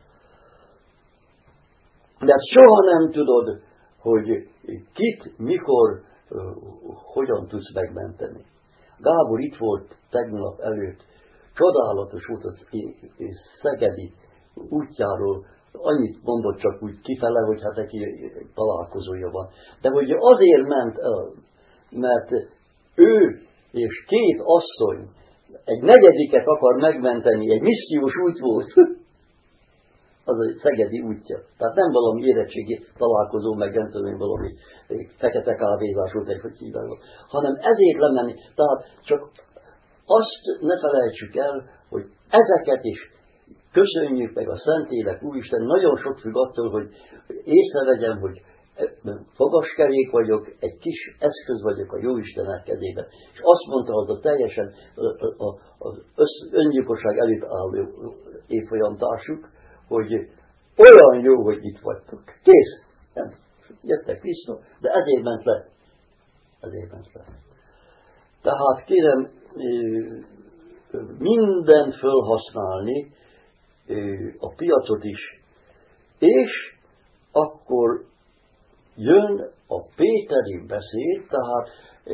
De soha nem tudod, hogy kit, mikor, hogyan tudsz megmenteni. Gábor itt volt tegnap előtt, csodálatos volt az szegedi útjáról, annyit mondott csak úgy kifele, hogy hát neki találkozója van. De hogy azért ment el, mert ő és két asszony egy negyediket akar megmenteni, egy missziós út volt, az a szegedi útja. Tehát nem valami érettségi találkozó, meg nem tudom, valami fekete kávézás volt, hogy hívják, hanem ezért lemenni. Tehát csak azt ne felejtsük el, hogy ezeket is köszönjük meg a Szentlélek, Úristen, nagyon sok függ attól, hogy észrevegyem, hogy fogaskerék vagyok, egy kis eszköz vagyok a Jóisten kezében. És azt mondta az a teljesen az öngyilkosság előtt álló évfolyamtársuk, hogy olyan jó, hogy itt vagytok. Kész. Nem. Jöttek vissza, de ezért ment le. Ezért ment le. Tehát kérem, mindent felhasználni, a piacot is, és akkor jön a péteri beszéd, tehát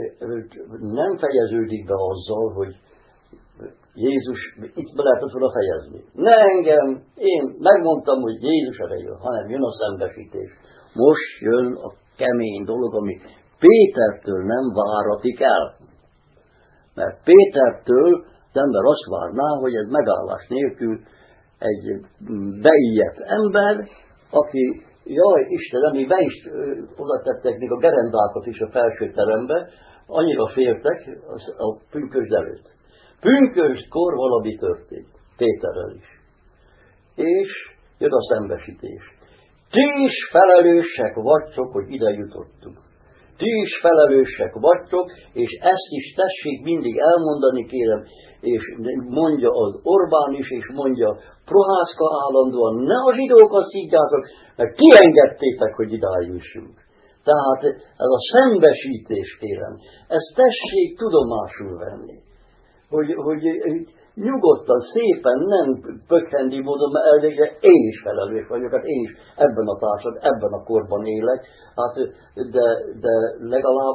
nem fejeződik be azzal, hogy Jézus, itt be lehetett volna fejezni. Ne engem, én megmondtam, hogy Jézus erre jön, hanem jön a szembesítés. Most jön a kemény dolog, ami Pétertől nem váratik el. Mert Pétertől az ember azt várná, hogy ez megállás nélkül egy beijedt ember, aki, jaj Istenem, mi be is oda tettek még a gerendákat is a felső terembe, annyira féltek a pünkösd előtt. Pünkösdkor valami történt, Péterrel is. És jön a szembesítés. Ti is felelősek vagytok, hogy ide jutottunk. Ti is felelősek vagytok, és ezt is tessék mindig elmondani, kérem, és mondja az Orbán is, és mondja Prohászka állandóan, ne a zsidókat szidjátok, mert ti engedtétek, hogy idáig jussunk. Tehát ez a szembesítés, kérem, ezt tessék tudomásul venni. Hogy, hogy nyugodtan, szépen, nem pökhendi módon, mert elvégre én is felelős vagyok, hát én is ebben a társadalomban, ebben a korban élek, hát de, de legalább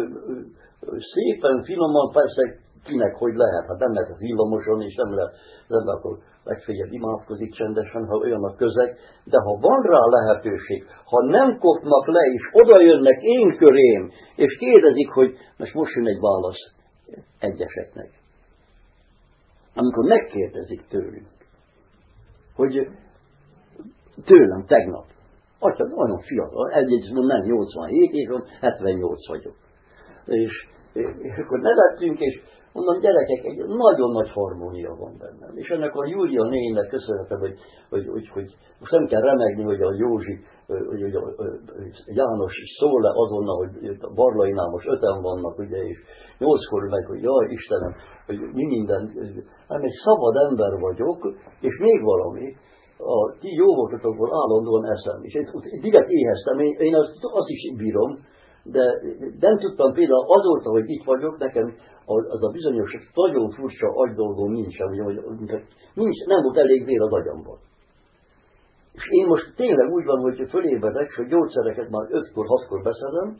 szépen, finoman, persze kinek hogy lehet, hát nem lehet villamoson, és nem lehet, nem lehet, akkor legfeljebb imádkozik csendesen, ha olyan a közeg, de ha van rá lehetőség, ha nem kopnak le, és oda jönnek én körém, és kérdezik, hogy most most jön egy válasz egyeseknek. Amikor megkérdezik tőlünk, hogy tőlem tegnap, atya, olyan fiatal, eljegyzem, nem nyolcvanhét éves, hetvennyolc vagyok. És, és akkor nevettünk, és mondom, gyerekek, egy nagyon nagy harmónia van bennem. És ennek a Júlia néninek köszönhetem, hogy, hogy, hogy, hogy most nem kell remegni, hogy a Józsi, hogy, hogy a, János szól le azonnal, hogy a Barlainál most öten vannak, ugye, és nyolckor meg, hogy jaj, Istenem, hogy mi minden, hanem egy szabad ember vagyok, és még valami, a ti jó voltatokból állandóan eszem. És én direkt éheztem, én, én azt, azt is bírom, de nem tudtam például azóta, hogy itt vagyok, nekem az a bizonyos nagyon furcsa agydolgom nincsen, hogy nincs, nem volt elég vér az agyamban. És én most tényleg úgy van, hogy fölébredek, hogy gyógyszereket már ötkor, hatkor beszedem,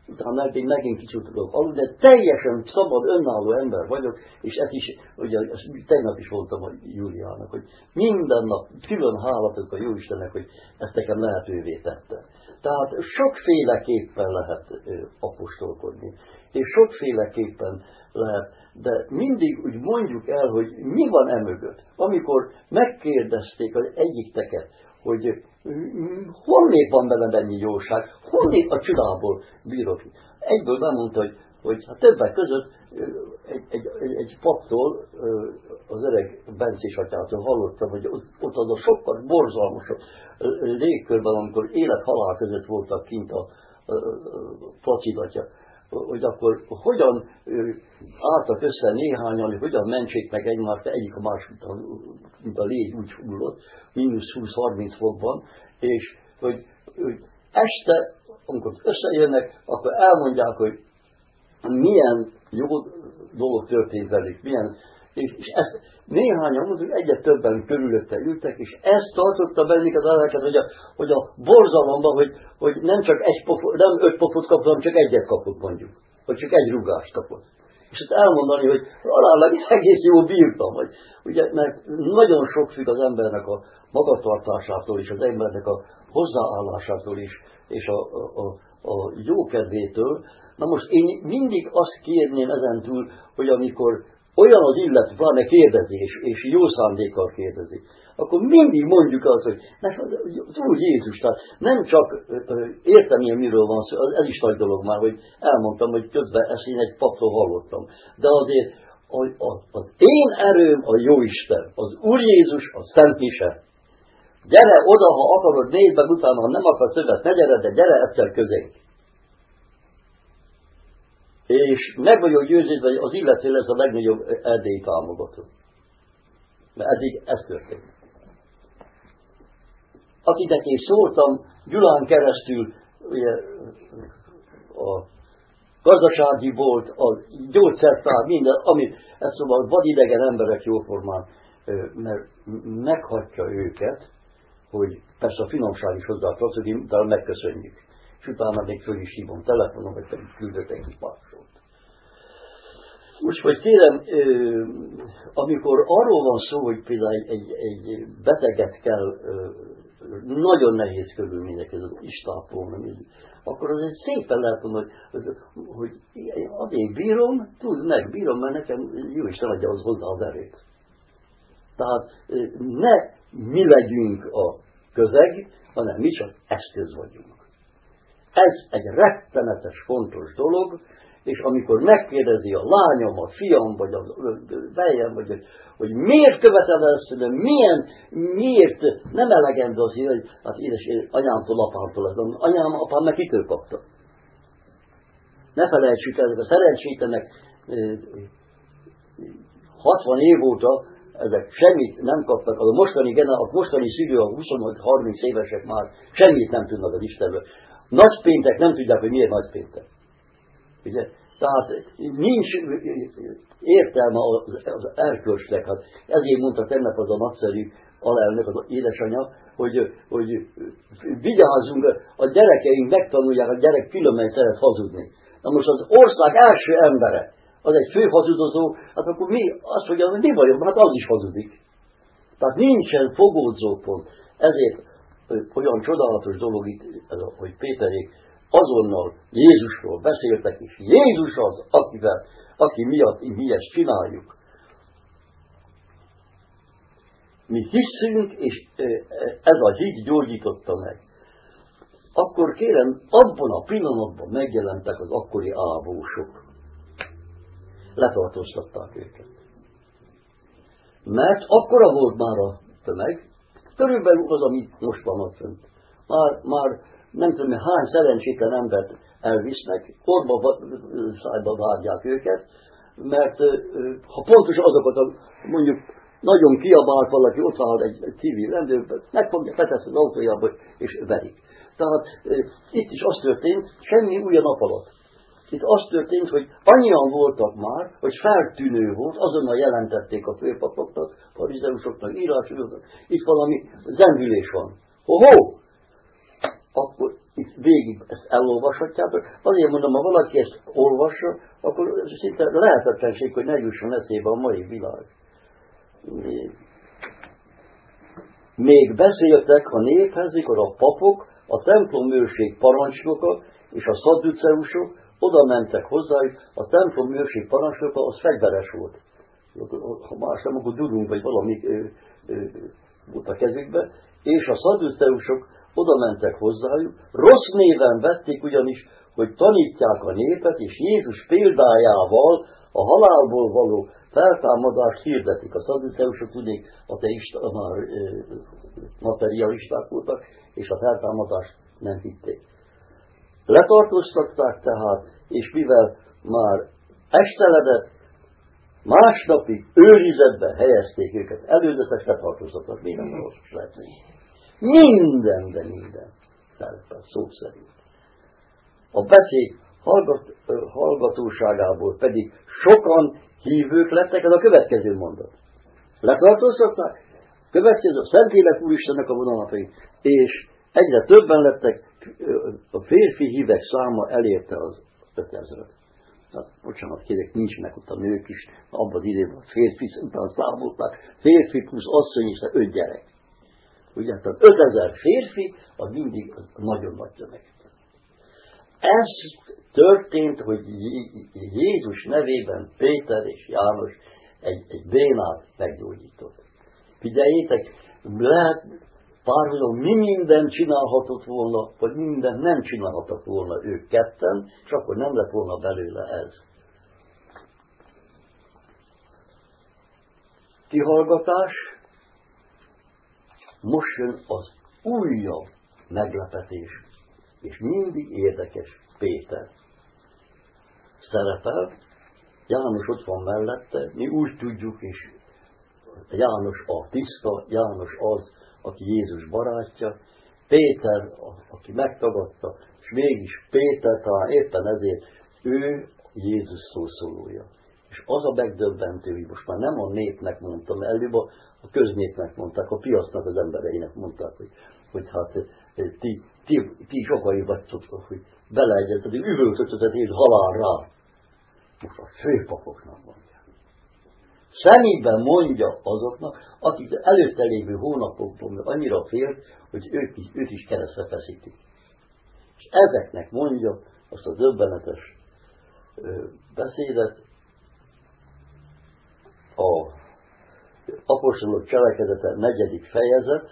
utána meg én megint kicsit tudok aludni, de teljesen szabad, önálló ember vagyok, és ez is, ugye tegnap is voltam a Júliának, hogy minden nap külön hálatok a Jóistennek, hogy ezt nekem lehetővé tette. Tehát sokféleképpen lehet apostolkodni, és sokféleképpen lehet, de mindig úgy mondjuk el, hogy mi van emögött. Amikor megkérdezték az egyikteket, hogy honnét van benne ennyi jóság, honnét a csodából bírok. Egyből bemondta, hogy, hogy hát többek között egy, egy, egy, egy paptól, az öreg Bencés atyától hallottam, hogy ott, ott az a sokkal borzalmasabb légkörben, amikor élet-halál között voltak kint a, a, a Placid atya, hogy akkor hogyan álltak össze néhányan, hogy hogyan mentsék meg egymást, egyik a másik, mint a légy úgy hullott, mínusz húsz-harminc fokban, és hogy, hogy este, amikor összejönnek, akkor elmondják, hogy milyen jó dolog történt velük, milyen, és, és ezt néhányan mondjuk egyet többen körülötte ültek, és ezt tartotta bennük az lelket, hogy a, hogy a borzalomban, hogy, hogy nem csak egy pofot, nem öt pofot kapott, hanem csak egyet kapott mondjuk, vagy csak egy rugást kapott. És ezt elmondani, hogy alálag egész jó bírtam, vagy, ugye, mert nagyon sok függ az embernek a magatartásától, és az embernek a hozzáállásától is, és a, a, a, a jókedvétől. Na most én mindig azt kérném ezentúl, hogy amikor olyan az illető, pláne kérdezi, és, és jó szándékkal kérdezi, akkor mindig mondjuk azt, hogy az Úr Jézus, tehát nem csak érteni, miről van szó, ez is nagy dolog már, hogy elmondtam, hogy közben ezt én egy paptól hallottam. De azért az én erőm a Jóisten, az Úr Jézus, a Szent Mise. Gyere oda, ha akarod, nézd meg utána, ha nem akarsz többet, ne gyere, de gyere egyszer közénk. És meg vagyok győződve, hogy az illető lesz a legnagyobb erdélyi támogató. Mert eddig ez történt. Akinek én szóltam, Gyulán keresztül, ugye, a gazdasági volt, a gyógyszertár, minden, amit, ezt szóval vadidegen emberek jóformán, mert meghagyja őket, hogy persze a finomság is hozzátartozik, hogy utána megköszönjük. És utána még föl is hívom telefonon, vagy pedig küldök egy kis másolt. Úgyhogy kérem, amikor arról van szó, hogy például egy, egy, egy beteget kell nagyon nehéz körülmények között is tápolni, akkor az egy szépen lehet mondani, hogy, hogy azért bírom, tud, megbírom, mert nekem Jóisten adja az hozzá az erőt. Tehát ne mi legyünk a közeg, hanem mi csak eszköz vagyunk. Ez egy rettenetes, fontos dolog, és amikor megkérdezi a lányom, a fiam, vagy a vejem, vagy hogy miért követel ezt, de milyen, miért nem elegendő az, hogy hát édes, anyámtól, apámtól ez, anyám, apám meg kitől kapta. Ne felejtsük el, ezek a szerencsétlenek hatvan év óta ezek semmit nem kaptak, a mostani, a mostani szülő, a húsz-harminc évesek már semmit nem tudnak az Istenről. Nagypéntek nem tudják, hogy miért nagypéntek. Ugye? Tehát nincs értelme az, az erkölcsnek. Hát ezért mondta tegnap az a nagyszerű alelnök, az édesanyja, hogy, hogy vigyázzunk, a gyerekeink megtanulják, a gyerek különben szeret hazudni. Na most az ország első embere, az egy fő hazudozó, hát akkor mi azt mondja, hogy mi vagyunk, hát az is hazudik. Tehát nincsen fogódzópont. Ezért olyan csodálatos dolog itt, hogy Péterék azonnal Jézusról beszéltek, és Jézus az, akivel, aki miatt mi ezt csináljuk. Mi hiszünk, és ez a hit gyógyította meg. Akkor kérem, abban a pillanatban megjelentek az akkori ávósok. Letartóztatták őket. Mert akkora volt már a tömeg, körülbelül az, ami most van ott fönt. Már, már nem tudom, hány szerencsétlen embert elvisznek, korba szájba vágják őket, mert ha pontosan azokat, a, mondjuk nagyon kiabált valaki, ott áll egy civil rendőr, megfogja, betesz az autójába, és verik. Tehát itt is az történt, semmi új a nap alatt. Itt az történt, hogy annyian voltak már, hogy feltűnő volt, azonnal jelentették a főpapoknak, farizeusoknak, írásoknak, itt valami zendülés van. Ho-ho! Akkor itt végig ezt elolvashatjátok. Azért mondom, ha valaki ezt olvassa, akkor szinte lehetetlenség, hogy ne jusson eszébe a mai világ. Még beszéltek a néphez, mikor a papok, a templomőrség parancsnoka és a szadduceusok oda mentek hozzájuk, a templomőrség parancsnoka az fegyveres volt. Ha más nem, akkor dudunk, vagy valami ö, ö, volt a kezükbe, és a szadduceusok oda mentek hozzájuk, rossz néven vették ugyanis, hogy tanítják a népet, és Jézus példájával a halálból való feltámadást hirdetik. A szadduceusok tudnék ateista, már ö, materialisták voltak, és a feltámadást nem hitték. Letartóztatták tehát, és mivel már esteledett, másnapig őrizetbe helyezték őket. Előzetes letartóztattak, még nem rossz lehetni. Minden, de minden szerepel, szó szerint. A beszéd hallgat, hallgatóságából pedig sokan hívők lettek, ez a következő mondat. Letartóztatták, következő a Szentlélek Úristennek a vonalapjai, és egyre többen lettek, a férfi hívek száma elérte az ötezret. Hát, bocsánat, kérek, nincsenek ott a nők is, abban az időben a férfi után számolták, férfi plusz asszony is, öt gyerek. Ugye, tehát ötezer férfi, az mindig nagyon nagy tömeg. Ez történt, hogy Jézus nevében Péter és János egy, egy bénát meggyógyított. Figyeljétek, lehet párhuzam, mi mindent csinálhatott volna, vagy mindent nem csinálhatott volna ők ketten, és akkor nem lett volna belőle ez. Kihallgatás, most jön az újabb meglepetés, és mindig érdekes Péter. Szerepel, János ott van mellette, mi úgy tudjuk, és János a tiszta, János az, aki Jézus barátja, Péter, aki megtagadta, és mégis Péter talán éppen ezért ő Jézus szószólója. És az a megdöbbentő, hogy most már nem a népnek mondtam, előbb a, a köznépnek mondták, a piacnak az embereinek mondták, hogy, hogy hát ti, ti, ti is okai vagytok, hogy beleegyeted, üvöltöttetek és halál rá. Most a főpapoknak mondja. Személyben mondja azoknak, akik előtte lévő hónapokban annyira félt, hogy ők is, ők is keresztre feszítik. És ezeknek mondja azt a döbbenetes ö, beszédet, a apostolok cselekedete negyedik fejezet,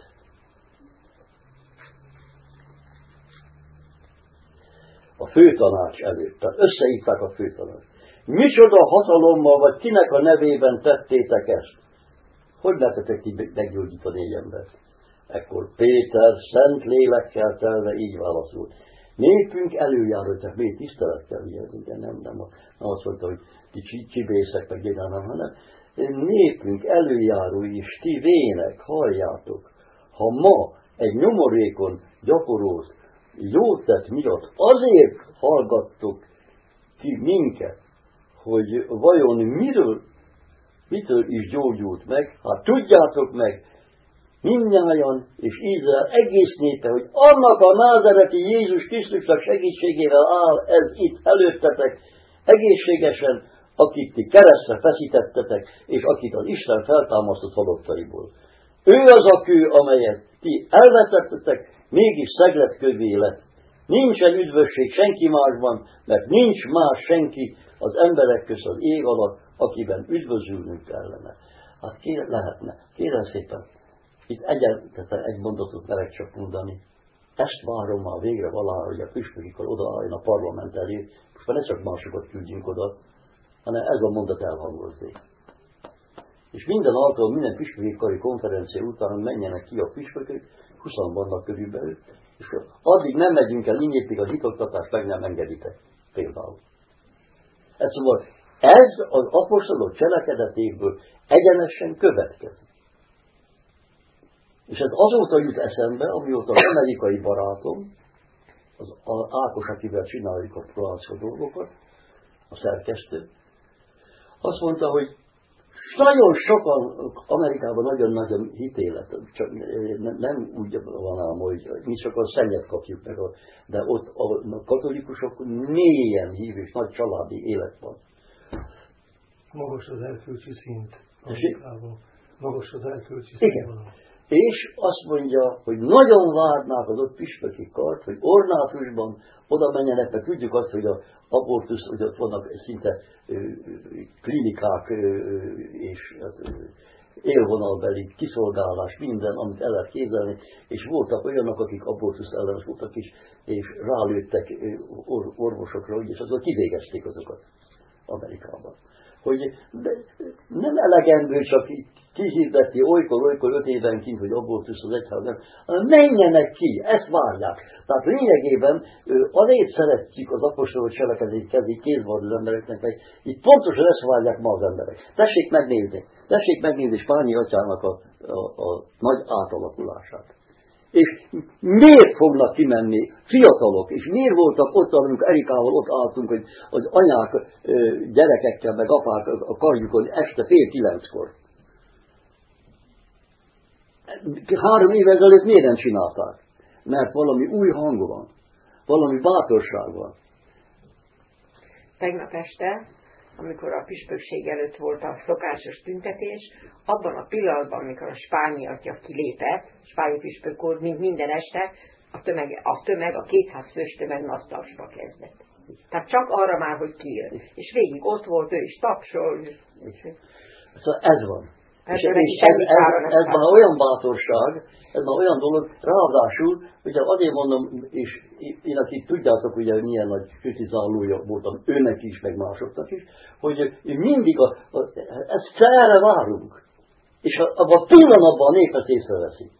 a főtanács előtt, tehát összehívták a főtanács. Micsoda hatalommal, vagy kinek a nevében tettétek ezt? Hogy lehetetek ti meggyógyítani egy embert? Ekkor Péter szent lélekkel telve így válaszolt. Népünk előjáró, tehát miért tisztelettel, ugye, nem, nem, nem azt mondta, hogy ti csibészek, meg én nem, hanem népünk előjárói és ti vének, halljátok, ha ma egy nyomorékon gyakorolt jót tett miatt azért hallgattok ti minket, hogy vajon miről, mitől is gyógyult meg, hát tudjátok meg, mindnyájan és Izrael egész népe, hogy annak a názereti Jézus Krisztusnak segítségével áll ez itt előttetek, egészségesen, akit ti keresztre feszítettetek, és akit az Isten feltámasztott halottaiból. Ő az a kő, amelyet ti elvetettetek, mégis szegletkővé lett. Nincsen üdvösség senki másban, mert nincs más senki az emberek közt az ég alatt, akiben üdvözülnünk kellene. Hát kérem, lehetne. Kérem szépen, itt egyetlen egy mondatot merek csak mondani. Ezt várom már végre valahogy, hogy a püspökikor odaálljon a parlament elé, most már ne csak másokat küldjünk oda, hanem ez a mondat elhangozzék. És minden alkalom, minden püspökikori konferencia után menjenek ki a püspökök, huszan vannak körülbelül, és addig nem megyünk el, innyitig a hitoktatást meg nem engeditek. Például. Ez szóval ez az apostolok cselekedetéből egyenesen következik. És ez azóta jut eszembe, amióta az amerikai barátom, az Ákos, akivel csináljuk a francia dolgokat, a szerkesztő, azt mondta, hogy És nagyon sokan, Amerikában nagyon-nagyon hitélet, csak nem úgy van ám, hogy mi sokan szennyet kapjuk meg, de ott a katolikusok mélyen hív és nagy családi élet van. Magas az erkölcsi szint Amerikában. Magas az erkölcsi szint. Igen. És azt mondja, hogy nagyon várnák az ott püspöki kart, hogy ornátusban oda menjenek, mert tudjuk azt, hogy a abortusz, hogy ott vannak szinte ö, klinikák ö, és hát, élvonalbeli kiszolgálás, minden, amit el lehet képzelni, és voltak olyanok, akik abortusz ellenes voltak is, és rálőttek or, orvosokra, és azon kivégezték azokat Amerikában. Hogy de nem elegendő csak kihirdetni olykor-olykor öt évenként, hogy abortusz az egyház, hanem menjenek ki, ezt várják. Tehát lényegében azért szeretjük az apostolok cselekedét kezdi kézvad az embereknek, mert itt pontosan ezt várják ma az emberek. Tessék megnézni, tessék megnézni Spányi atyának a, a, a nagy átalakulását. És miért fognak kimenni fiatalok, és miért voltak ott, amikor Erikával ott álltunk, hogy az anyák gyerekekkel, meg apák a karjukon este fél kilenckor. Három évvel ezelőtt miért nem csinálták? Mert valami új hang van, valami bátorság van. Tegnap este, amikor a püspökség előtt volt a szokásos tüntetés, abban a pillanatban, amikor a spányi atya kilépett, spányi püspök úr, mint minden este, a tömeg, a, tömeg, a kétszáz fős tömeg nasztalsba kezdett. Tehát csak arra már, hogy kijön. És végig ott volt ő is, tapsol. Szóval ez van. Ez, és és ez, ez, ez már olyan bátorság, ez már olyan dolog, ráadásul, ugye azért mondom, és én akik tudjátok, ugye milyen nagy kritizálója voltam őnek is, meg másoknak is, hogy mindig a, a, ezt erre várunk. És abban a pillanatban a nép ezt észreveszi.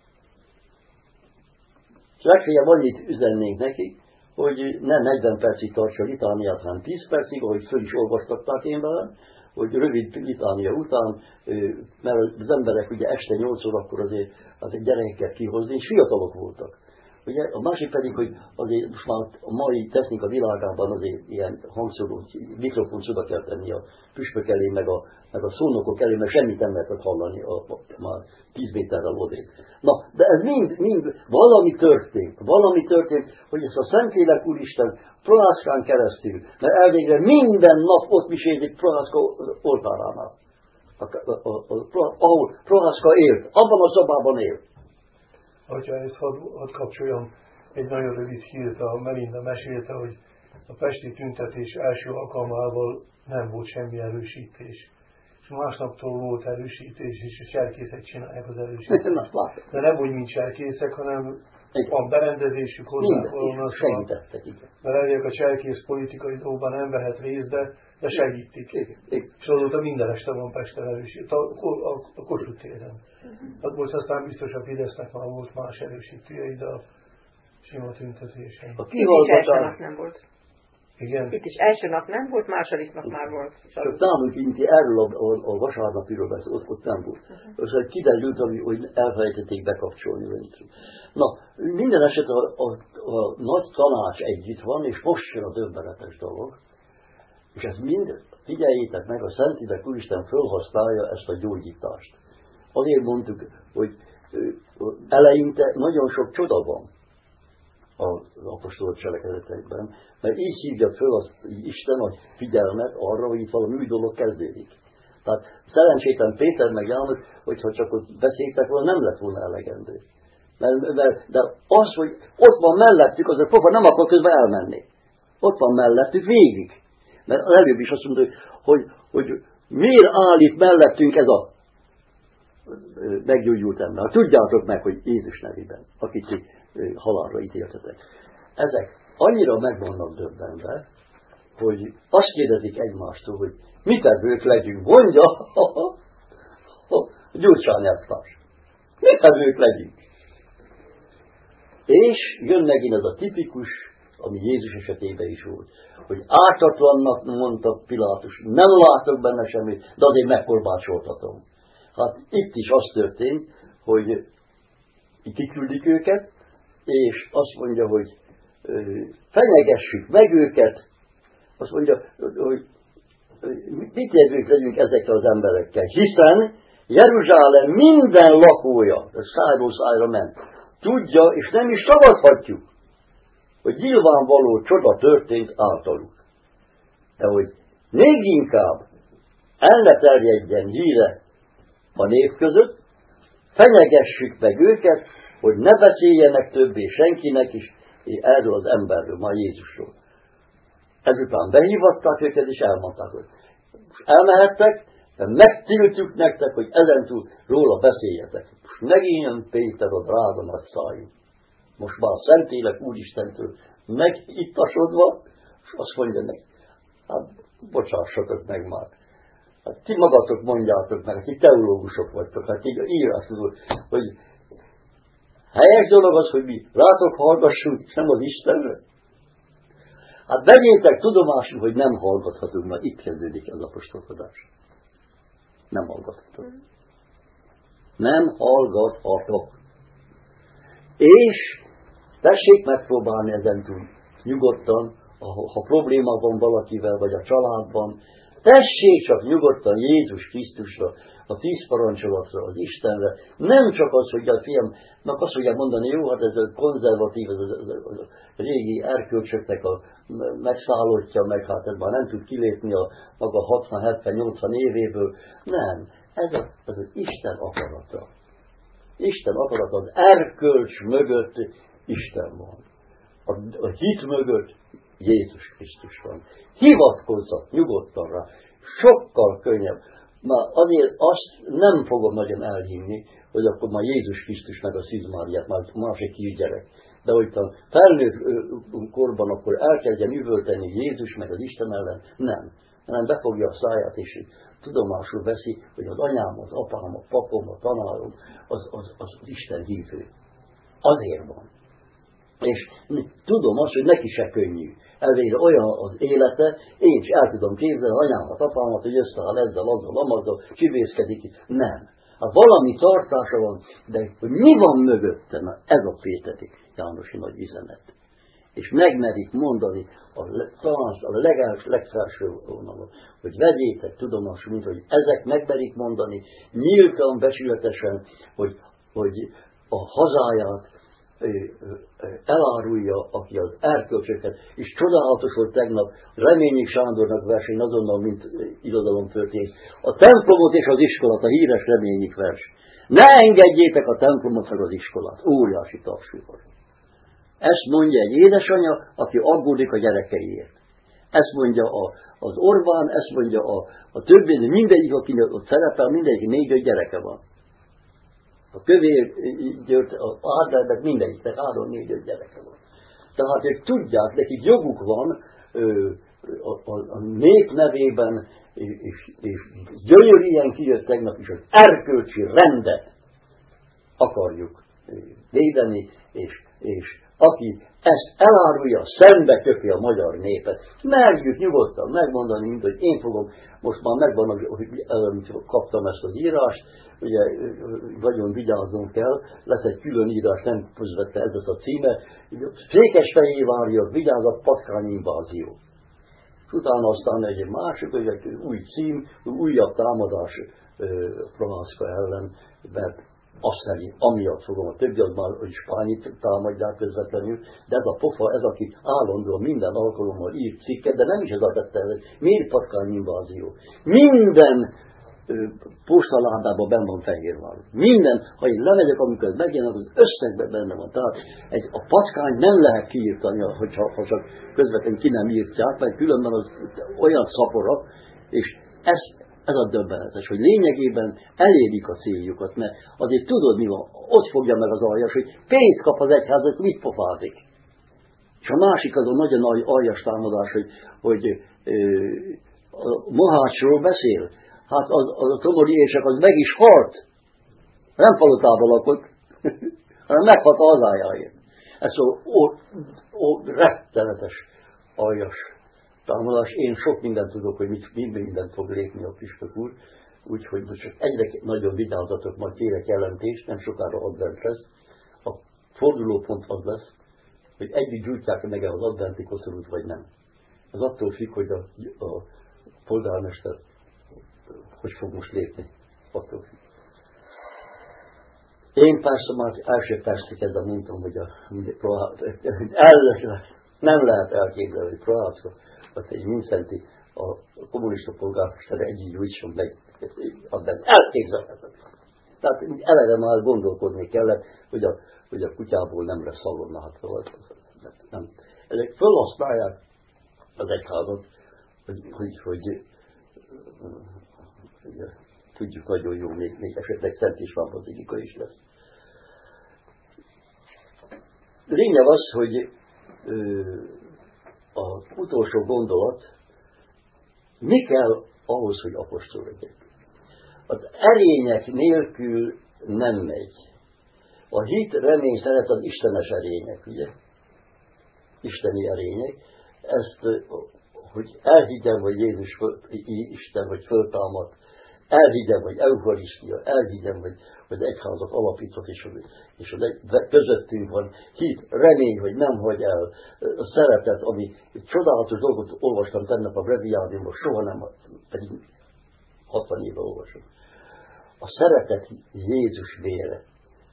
És legfeljebb annyit üzennénk neki, hogy ne negyven percig tartsa a litániát, hanem tíz percig, ahogy föl is olvastatták én velem, hogy rövid litánia után, mert az emberek ugye este nyolc órakor azért, azért gyerekeket kihozni, és fiatalok voltak. Ugye, a másik pedig, hogy azért most már a mai technika világában azért ilyen hangszóró mikrofont oda kell tenni a püspök elé, meg a, meg a szónokok elé, mert semmit nem lehetett hallani a, a, már tíz méterrel odébb. Na, de ez mind, mind valami történt, valami történt, hogy ezt a Szentlélek Úristen Prohászkán keresztül, mert elvégre minden nap ott visézik Prohászka oltáránál, ahol Prohászka élt, abban a szobában élt. Hogyha ezt hadd had kapcsoljam, egy nagyon rövid hírt, a Melinda mesélte, hogy a pesti tüntetés első alkalmával nem volt semmi erősítés. És másnaptól volt erősítés, és a cserkészek csinálják az erősítést. De nem úgy, mint cserkészek, hanem van berendezésük hozzá. Segítettek, igen. Mert elvileg a cserkész politikai dolgban nem vehet részt, de, de segítik. Igen, igen. És azóta minden este van Pesten erősít, a, a, a Kossuth téren. Hát most aztán biztos a Fidesznek már volt más erősítője ide a sima tüntetésen. A kihallgatás nem volt. Igen. Itt is első nap nem volt, második nap már volt. Csak nálunk inti erről a, a, a vasárnapiról beszél, ott, ott nem volt. Szóval kiderült, hogy elfelejtették bekapcsolni. Na, minden eset a, a, a nagy tanács együtt van, és most jön a döbbenetes dolog. És ez mind, figyeljétek meg, a Szentlélek Úristen fölhasználja ezt a gyógyítást. Azért mondtuk, hogy eleinte nagyon sok csoda van az apostolok cselekedetekben, mert így hívja föl az Isten a figyelmet arra, hogy itt valami új dolog kezdődik. Tehát szerencsétlen Péter meg János, hogyha csak ott beszéltek volna, nem lett volna elegendő. Mert, mert, de az, hogy ott van mellettük, az a pofa nem akar közben elmenni. Ott van mellettük végig. Mert az előbb is azt mondta, hogy, hogy, hogy miért áll itt mellettünk ez a meggyógyult ember. Tudjátok meg, hogy Jézus nevében, akit ti halálra ítéltetek. Ezek annyira meg vannak döbbenve, hogy azt kérdezik egymástól, hogy mit evők legyünk, mondja a Gyurcsány elvtárs. Mit evők legyünk? És jön megint ez a tipikus, ami Jézus esetében is volt, hogy ártatlannak mondta Pilátus, nem látok benne semmit, de azért megkorbácsoltatom. Hát itt is az történt, hogy kiküldik őket, és azt mondja, hogy fenyegessük meg őket, azt mondja, hogy mit jegyzünk legyünk ezekkel az emberekkel? Hiszen Jeruzsálem minden lakója, ez szájról szájra ment, tudja, és nem is tagadhatjuk, hogy nyilvánvaló csoda történt általuk. De hogy még inkább el ne terjedjen híre a nép között, fenyegessük meg őket, hogy ne beszéljenek többé senkinek is erről az emberről, majd Jézusról. Ezután behívatták őket, és elmondták, hogy elmehettek, de megtiltjuk nektek, hogy ezentúl róla beszéljetek. Most megint jön Péter a drága nagy szájú. Most már a Szentlélek Úristentől megittasodva, és azt mondja neki, hát bocsássatok meg már. Hát ti magatok mondjátok meg, ti teológusok vagytok, hát így írás tudod, hogy helyes dolog az, hogy mi rátok hallgassunk, nem az Istenre. Hát vegyétek tudomásul, hogy nem hallgathatunk, mert itt kezdődik az apostolkodás. Nem hallgathatok. Nem hallgathatok. És tessék megpróbálni ezentúl nyugodtan, ha probléma van valakivel, vagy a családban, tessék csak nyugodtan Jézus Krisztusra, a tíz parancsolatra, az Istenre. Nem csak az, hogy a fiamnak azt fogják mondani, jó, hát ez a konzervatív, ez a, ez a, ez a régi erkölcsöknek a megszállottja, meg hát ez már nem tud kilépni a maga hatvan, hetven, nyolcvan évéből. Nem, ez, a, ez az Isten akarata. Isten akarata, az erkölcs mögött Isten van. A, a hit mögött Jézus Krisztus van. Hivatkozzak nyugodtan rá. Sokkal könnyebb. Már azért azt nem fogom nagyon elhinni, hogy akkor már Jézus Krisztus meg a Szűz Máriát, már másik kisgyerek. De hogyha felnőtt korban akkor elkezdjen üvölteni Jézus meg az Isten ellen, nem. Hanem befogja a száját, és tudomásul veszi, hogy az anyám, az apám, a papom, a tanárom, az, az, az, az Isten hívő. Azért van. És tudom azt, hogy neki se könnyű. Elvégre olyan az élete, én is el tudom képzelni anyámat, apámat, hogy összeáll ezzel, azzal, amazzal, csivészkedik. Nem. Hát valami tartása van, de hogy mi van mögötte, na ez a Péteri Jánosi nagy üzenet. És megmerik mondani a, talán a legels, legfelső vonalon, hogy vegyétek tudomásul, mint hogy ezek megmerik mondani, nyíltan, becsületesen, hogy, hogy a hazáját elárulja, aki az erkölcsöket, és csodálatos volt tegnap Reményik Sándornak verseny azonnal, mint irodalomtörténet. A templomot és az iskolát, a híres Reményik vers. Ne engedjétek a templomot meg az iskolát. Óriási tapsúval. Ezt mondja egy édesanyja, aki aggódik a gyerekeiért. Ezt mondja a, az Orbán, ezt mondja a, a többi, mindegyik, aki ott szerepel, mindegyik négy gyereke van. A Kövér György, az Ádernek mindegyiknek három-négy gyereke van. Tehát ők tudják, nekik joguk van ö, a, a, a nép nevében, és, és gyönyörűen kijött tegnap is, az erkölcsi rendet akarjuk védeni, és, és aki ezt elárulja, szembe köpi a magyar népet. Merjük nyugodtan megmondani, mint hogy én fogom, most már megvan, hogy kaptam ezt az írást, ugye nagyon vigyázzunk kell, lesz egy külön írás, nem közvette ez a címe, Székesfehérváriak, vigyázz a patkányinvázió. És utána aztán egy másik, egy új cím, újabb támadás Prohászka ellen, mert azt szerint, amiatt fogom, a többi az már, hogy Spányit támadják közvetlenül, de ez a pofa, ez, aki állandóan minden alkalommal írt cikket, de nem is ez a tette, ez egy miért patkányinvázió. Minden postaládában benn van Fehérvár. Minden, ha én lemegyek, amikor ez megjelenik, az összegben benne van. Tehát egy, a patkány nem lehet kiírtani, hogyha ha csak közvetlenül ki nem írtják, mert különben az olyan szaporak, és ezt ez a döbbenetes, hogy lényegében elérik a céljukat, mert azért tudod mi van, ott fogja meg az aljas, hogy pénzt kap az egyház, hogy mit pofázik. És a másik az a nagyon nagy aljas támadás, hogy, hogy ö, a Mohácsról beszél. Hát az, az a Tomoriések az meg is halt. Nem palotában lakott, hanem meghalt a hazájáért. Ez szó, ó, ó, rettenetes aljas támadás. Én sok mindent tudok, hogy mit, mindent fog lépni a püspök úr, úgyhogy csak egyre nagyon vigyázzatok, majd kérek jelentést, nem sokára advent lesz. A fordulópont az lesz, hogy együtt gyújtják meg az adventi koszorút, vagy nem. Az attól függ, hogy a, a polgármester hogy fog most lépni. Attól. Én persze már első percig kezdve mondtam, hogy a, el, nem lehet elképzelni, hogy Prahácra, vagy egy Minszenti, a kommunista polgármester egyik jusson meg, abban elképzelhetetlen. Tehát eleve már gondolkodni kellett, hogy a, hogy a kutyából nem lesz szalonna, hát nem. Ezek felhasználják az egyházat, hogy, hogy, hogy, hogy tudjuk nagyon jó, még, még esetleg Szent István bazilika is lesz. Lényeg az, hogy az utolsó gondolat, mi kell ahhoz, hogy apostol legyek? Az erények nélkül nem megy. A hit, remény, szeretet az istenes erények, ugye? Isteni erények. Ezt, hogy elhiggyem, hogy Jézus föl, Isten, hogy föltámadt, elhiggyem, hogy Eucharisztia, elhiggyem, hogy, hogy egyházat alapított, és, és az egy, közöttünk van hit, remény, hogy nem hagy el, a szeretet, ami csodálatos dolgot olvastam tegnap a breviáriumban, soha nem, pedig hatvan éve olvasom. A szeretet Jézus vére.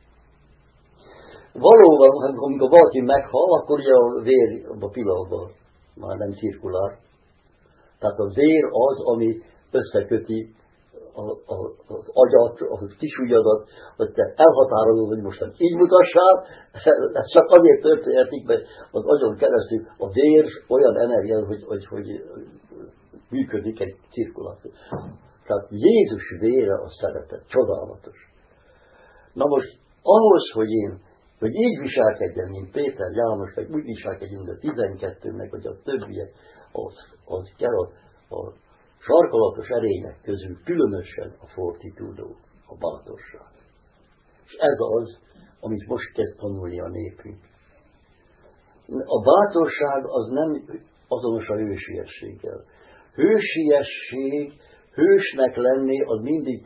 Valóban, amikor valaki meghal, akkor ugye a vér a pillanatban már nem cirkulár. Tehát a vér az, ami összeköti a, a, az agyat, a kisujjadat, hogy te elhatározod, hogy most így mutassál, ez csak azért történik, mert az agyon keresztül a vér olyan energia, hogy, hogy, hogy működik egy cirkuláció. Tehát Jézus vére a szeretet, csodálatos. Na most ahhoz, hogy én, hogy így viselkedjen, mint Péter, János, vagy úgy viselkedjünk, a tizenkettő, meg vagy a többiek, az, az kell a, a sarkalatos erények közül különösen a fortitudo, a bátorság. És ez az, amit most kezd tanulni a népünk. A bátorság az nem azonos a hősiességgel. Hősiesség, hősnek lenni, az mindig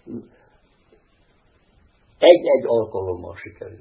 egy-egy alkalommal sikerül.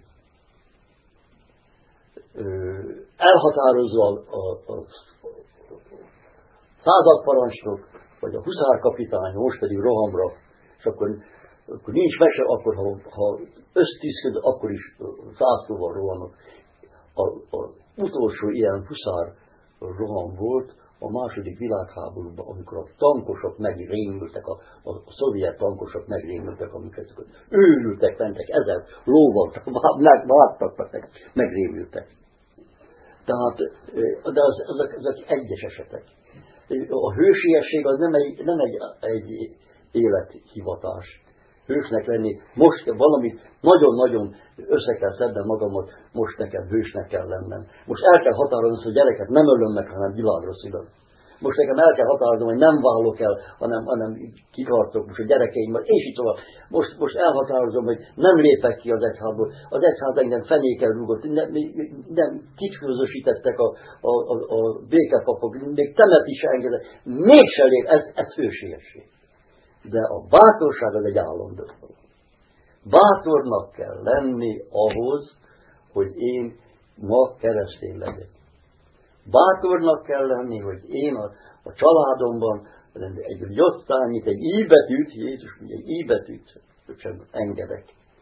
Elhatározva a, a, a századparancsnok, vagy a huszárkapitány, most pedig rohamra, és akkor, akkor nincs mese, akkor ha, ha össztűzköd, akkor is zászlóval rohanok. Az utolsó ilyen huszár roham volt a második világháborúban, amikor a tankosok megrémültek, a, a, a szovjet tankosok megrémültek, amiket őrültek, mentek, ezer lóval megváltattak, meg, megrémültek. Tehát, de az, ezek, ezek egyes esetek. A hősiesség az nem egy, nem egy, egy élethivatás. Hősnek lenni, most valamit nagyon-nagyon össze kell szednem magamat, most nekem hősnek kell lennem. Most el kell határozni, hogy gyereket nem ölöm meg, hanem világra szülöm. Most nekem el kell határoznom, hogy nem válok el, hanem, hanem kitartok most a gyerekeimmel, és így tovább. Most, most elhatározom, hogy nem lépek ki az egyházból. Az egyház engem fenékkel rúgott, nem, nem kicsközösítettek a, a, a, a békepapok, még temet is engedek. Mégse lép, ez, ez hősiesség. De a bátorság az egy állandó. Bátornak kell lenni ahhoz, hogy én ma keresztény legyek. Bátornak kell lenni, hogy én a, a családomban egy jottányit, egy i betűt, Jézus mondja, egy i betűt sem engedek.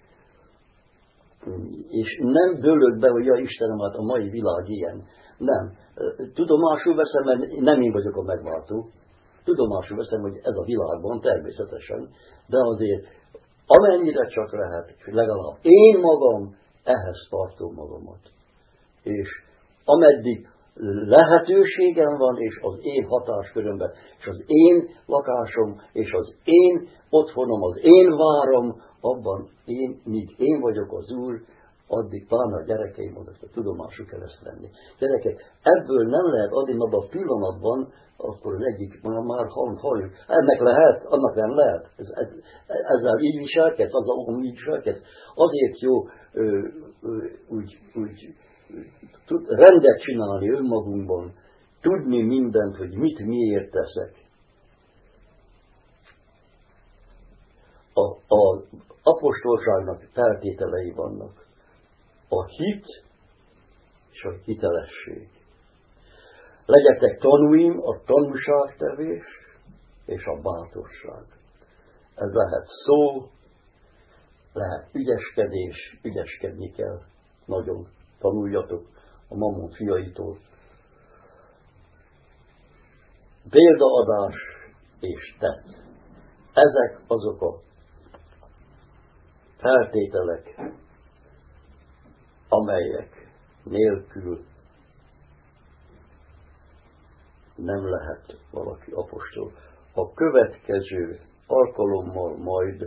És nem dőlök be, hogy ja Istenem, hát a mai világ ilyen. Nem. Tudomásul veszem, mert nem én vagyok a megváltó. Tudomásul veszem, hogy ez a világban természetesen, de azért amennyire csak lehet, legalább én magam ehhez tartom magamat. És ameddig lehetőségem van, és az én hatáskörömben, és az én lakásom, és az én otthonom, az én várom, abban én, míg én vagyok az Úr, addig pláne a gyerekeim oda, tudomásul kell ezt venni. Gyerekek, ebből nem lehet adni abban a pillanatban, akkor az egyik már, már halljuk, ennek lehet, annak nem lehet. Ez, ez, ezzel így viselkedsz, azzal így viselkedsz. Azért jó ö, ö, úgy, úgy tud, rendet csinálni önmagunkban, tudni mindent, hogy mit miért teszek. Az apostolságnak feltételei vannak. A hit és a hitelesség. Legyetek tanúim, a tanúságtevés, és a bátorság. Ez lehet szó, lehet ügyeskedés, ügyeskedni kell. Nagyon tanuljatok a Mammon fiaitól. Példaadás és tett. Ezek azok a feltételek, amelyek nélkül nem lehet valaki apostol. A következő alkalommal majd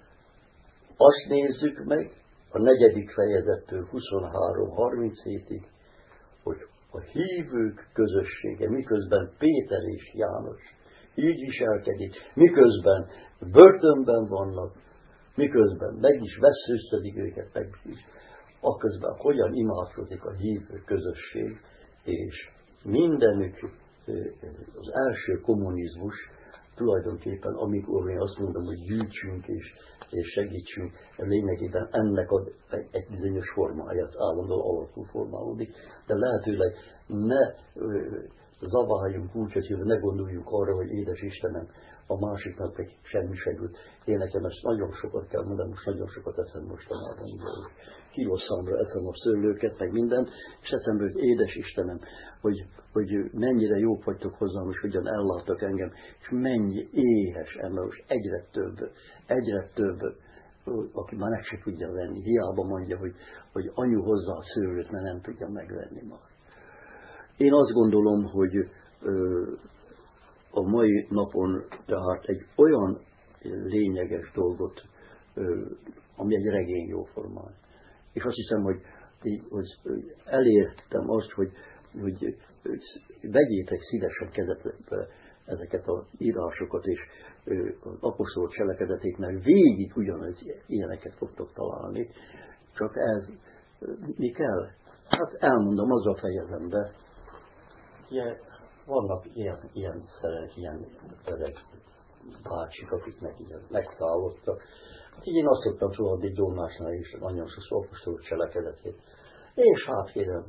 azt nézzük meg, a negyedik fejezettől huszonhárom harminchétig, hogy a hívők közössége, miközben Péter és János így viselkedik, miközben börtönben vannak, miközben meg is vesszőztedik őket, meg is, aközben hogyan imádkozik a hívő közösség, és mindenük az első kommunizmus tulajdonképpen, amikor én azt mondom, hogy gyűjtsünk és, és segítsünk, lényegében ennek a, egy bizonyos formáját állandóan alakul formálódik, de lehetőleg ne ö, zaváljunk úgy, hogy ne gondoljunk arra, hogy édes Istenem, a másiknak meg semmi se jut. Én nekem ezt nagyon sokat kell mondani, most nagyon sokat eszem mostanában, hogy kilószámra eszem a szőlőket, meg mindent, és eszembe, hogy édes Istenem, hogy, hogy mennyire jók vagytok hozzám, és hogyan elláttak engem, és mennyi éhes ember, most egyre több, egyre több, aki már meg se tudja venni. Hiába mondja, hogy, hogy anyu hozzá a szőlőt, mert nem tudja megvenni már. Én azt gondolom, hogy ö, a mai napon tehát egy olyan lényeges dolgot, ö, ami egy regény jóformán. És azt hiszem, hogy, hogy elértem azt, hogy, hogy vegyétek szívesen kezekbe ezeket az írásokat és az apostolok cselekedetét, mert végig ugyanaz ilyeneket fogtok találni. Csak ez mi kell? Hát elmondom, azzal fejezem be. Ugye, vannak ilyen, ilyen szerek, ilyen öreg bácsik, akik meg ilyen megszállottak. Így én azt szoktam fogadni Dómásnál is, nagyon sok apostolok cselekedetét. És hát kérem,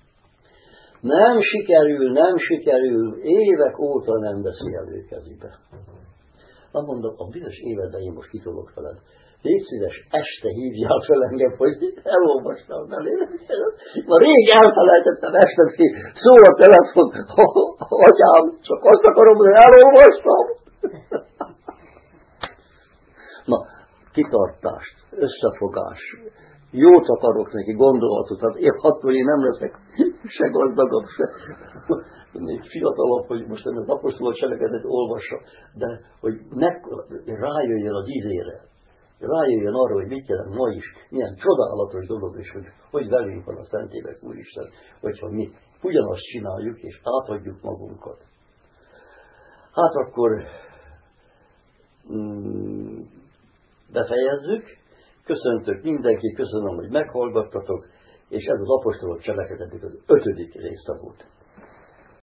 nem sikerül, nem sikerül, évek óta nem veszi előkezébe. Azt mondom, a bizonyos években én most kitolok veled. Légy szíves, este hívjál fel engem, hogy elolvastam belé. Ma rég elfelejtettem este, szól a telefon, atyám, csak azt akarom, hogy elolvastam. Na, kitartást, összefogás, jót akarok neki, gondolatot, hát én attól én nem leszek se gazdagabb, se még fiatalabb, hogy most az apostolok cselekedet olvassa, de hogy ne, rájöjjön az ízére, rájöjjön arra, hogy mit jelent ma is, milyen csodálatos dolog, és hogy, hogy velünk van a Szentlélek Úristen, hogyha mi ugyanazt csináljuk, és átadjuk magunkat. Hát akkor mm, befejezzük, köszöntök mindenki, köszönöm, hogy meghallgattatok, és ez az apostolok cselekedetek az ötödik része volt.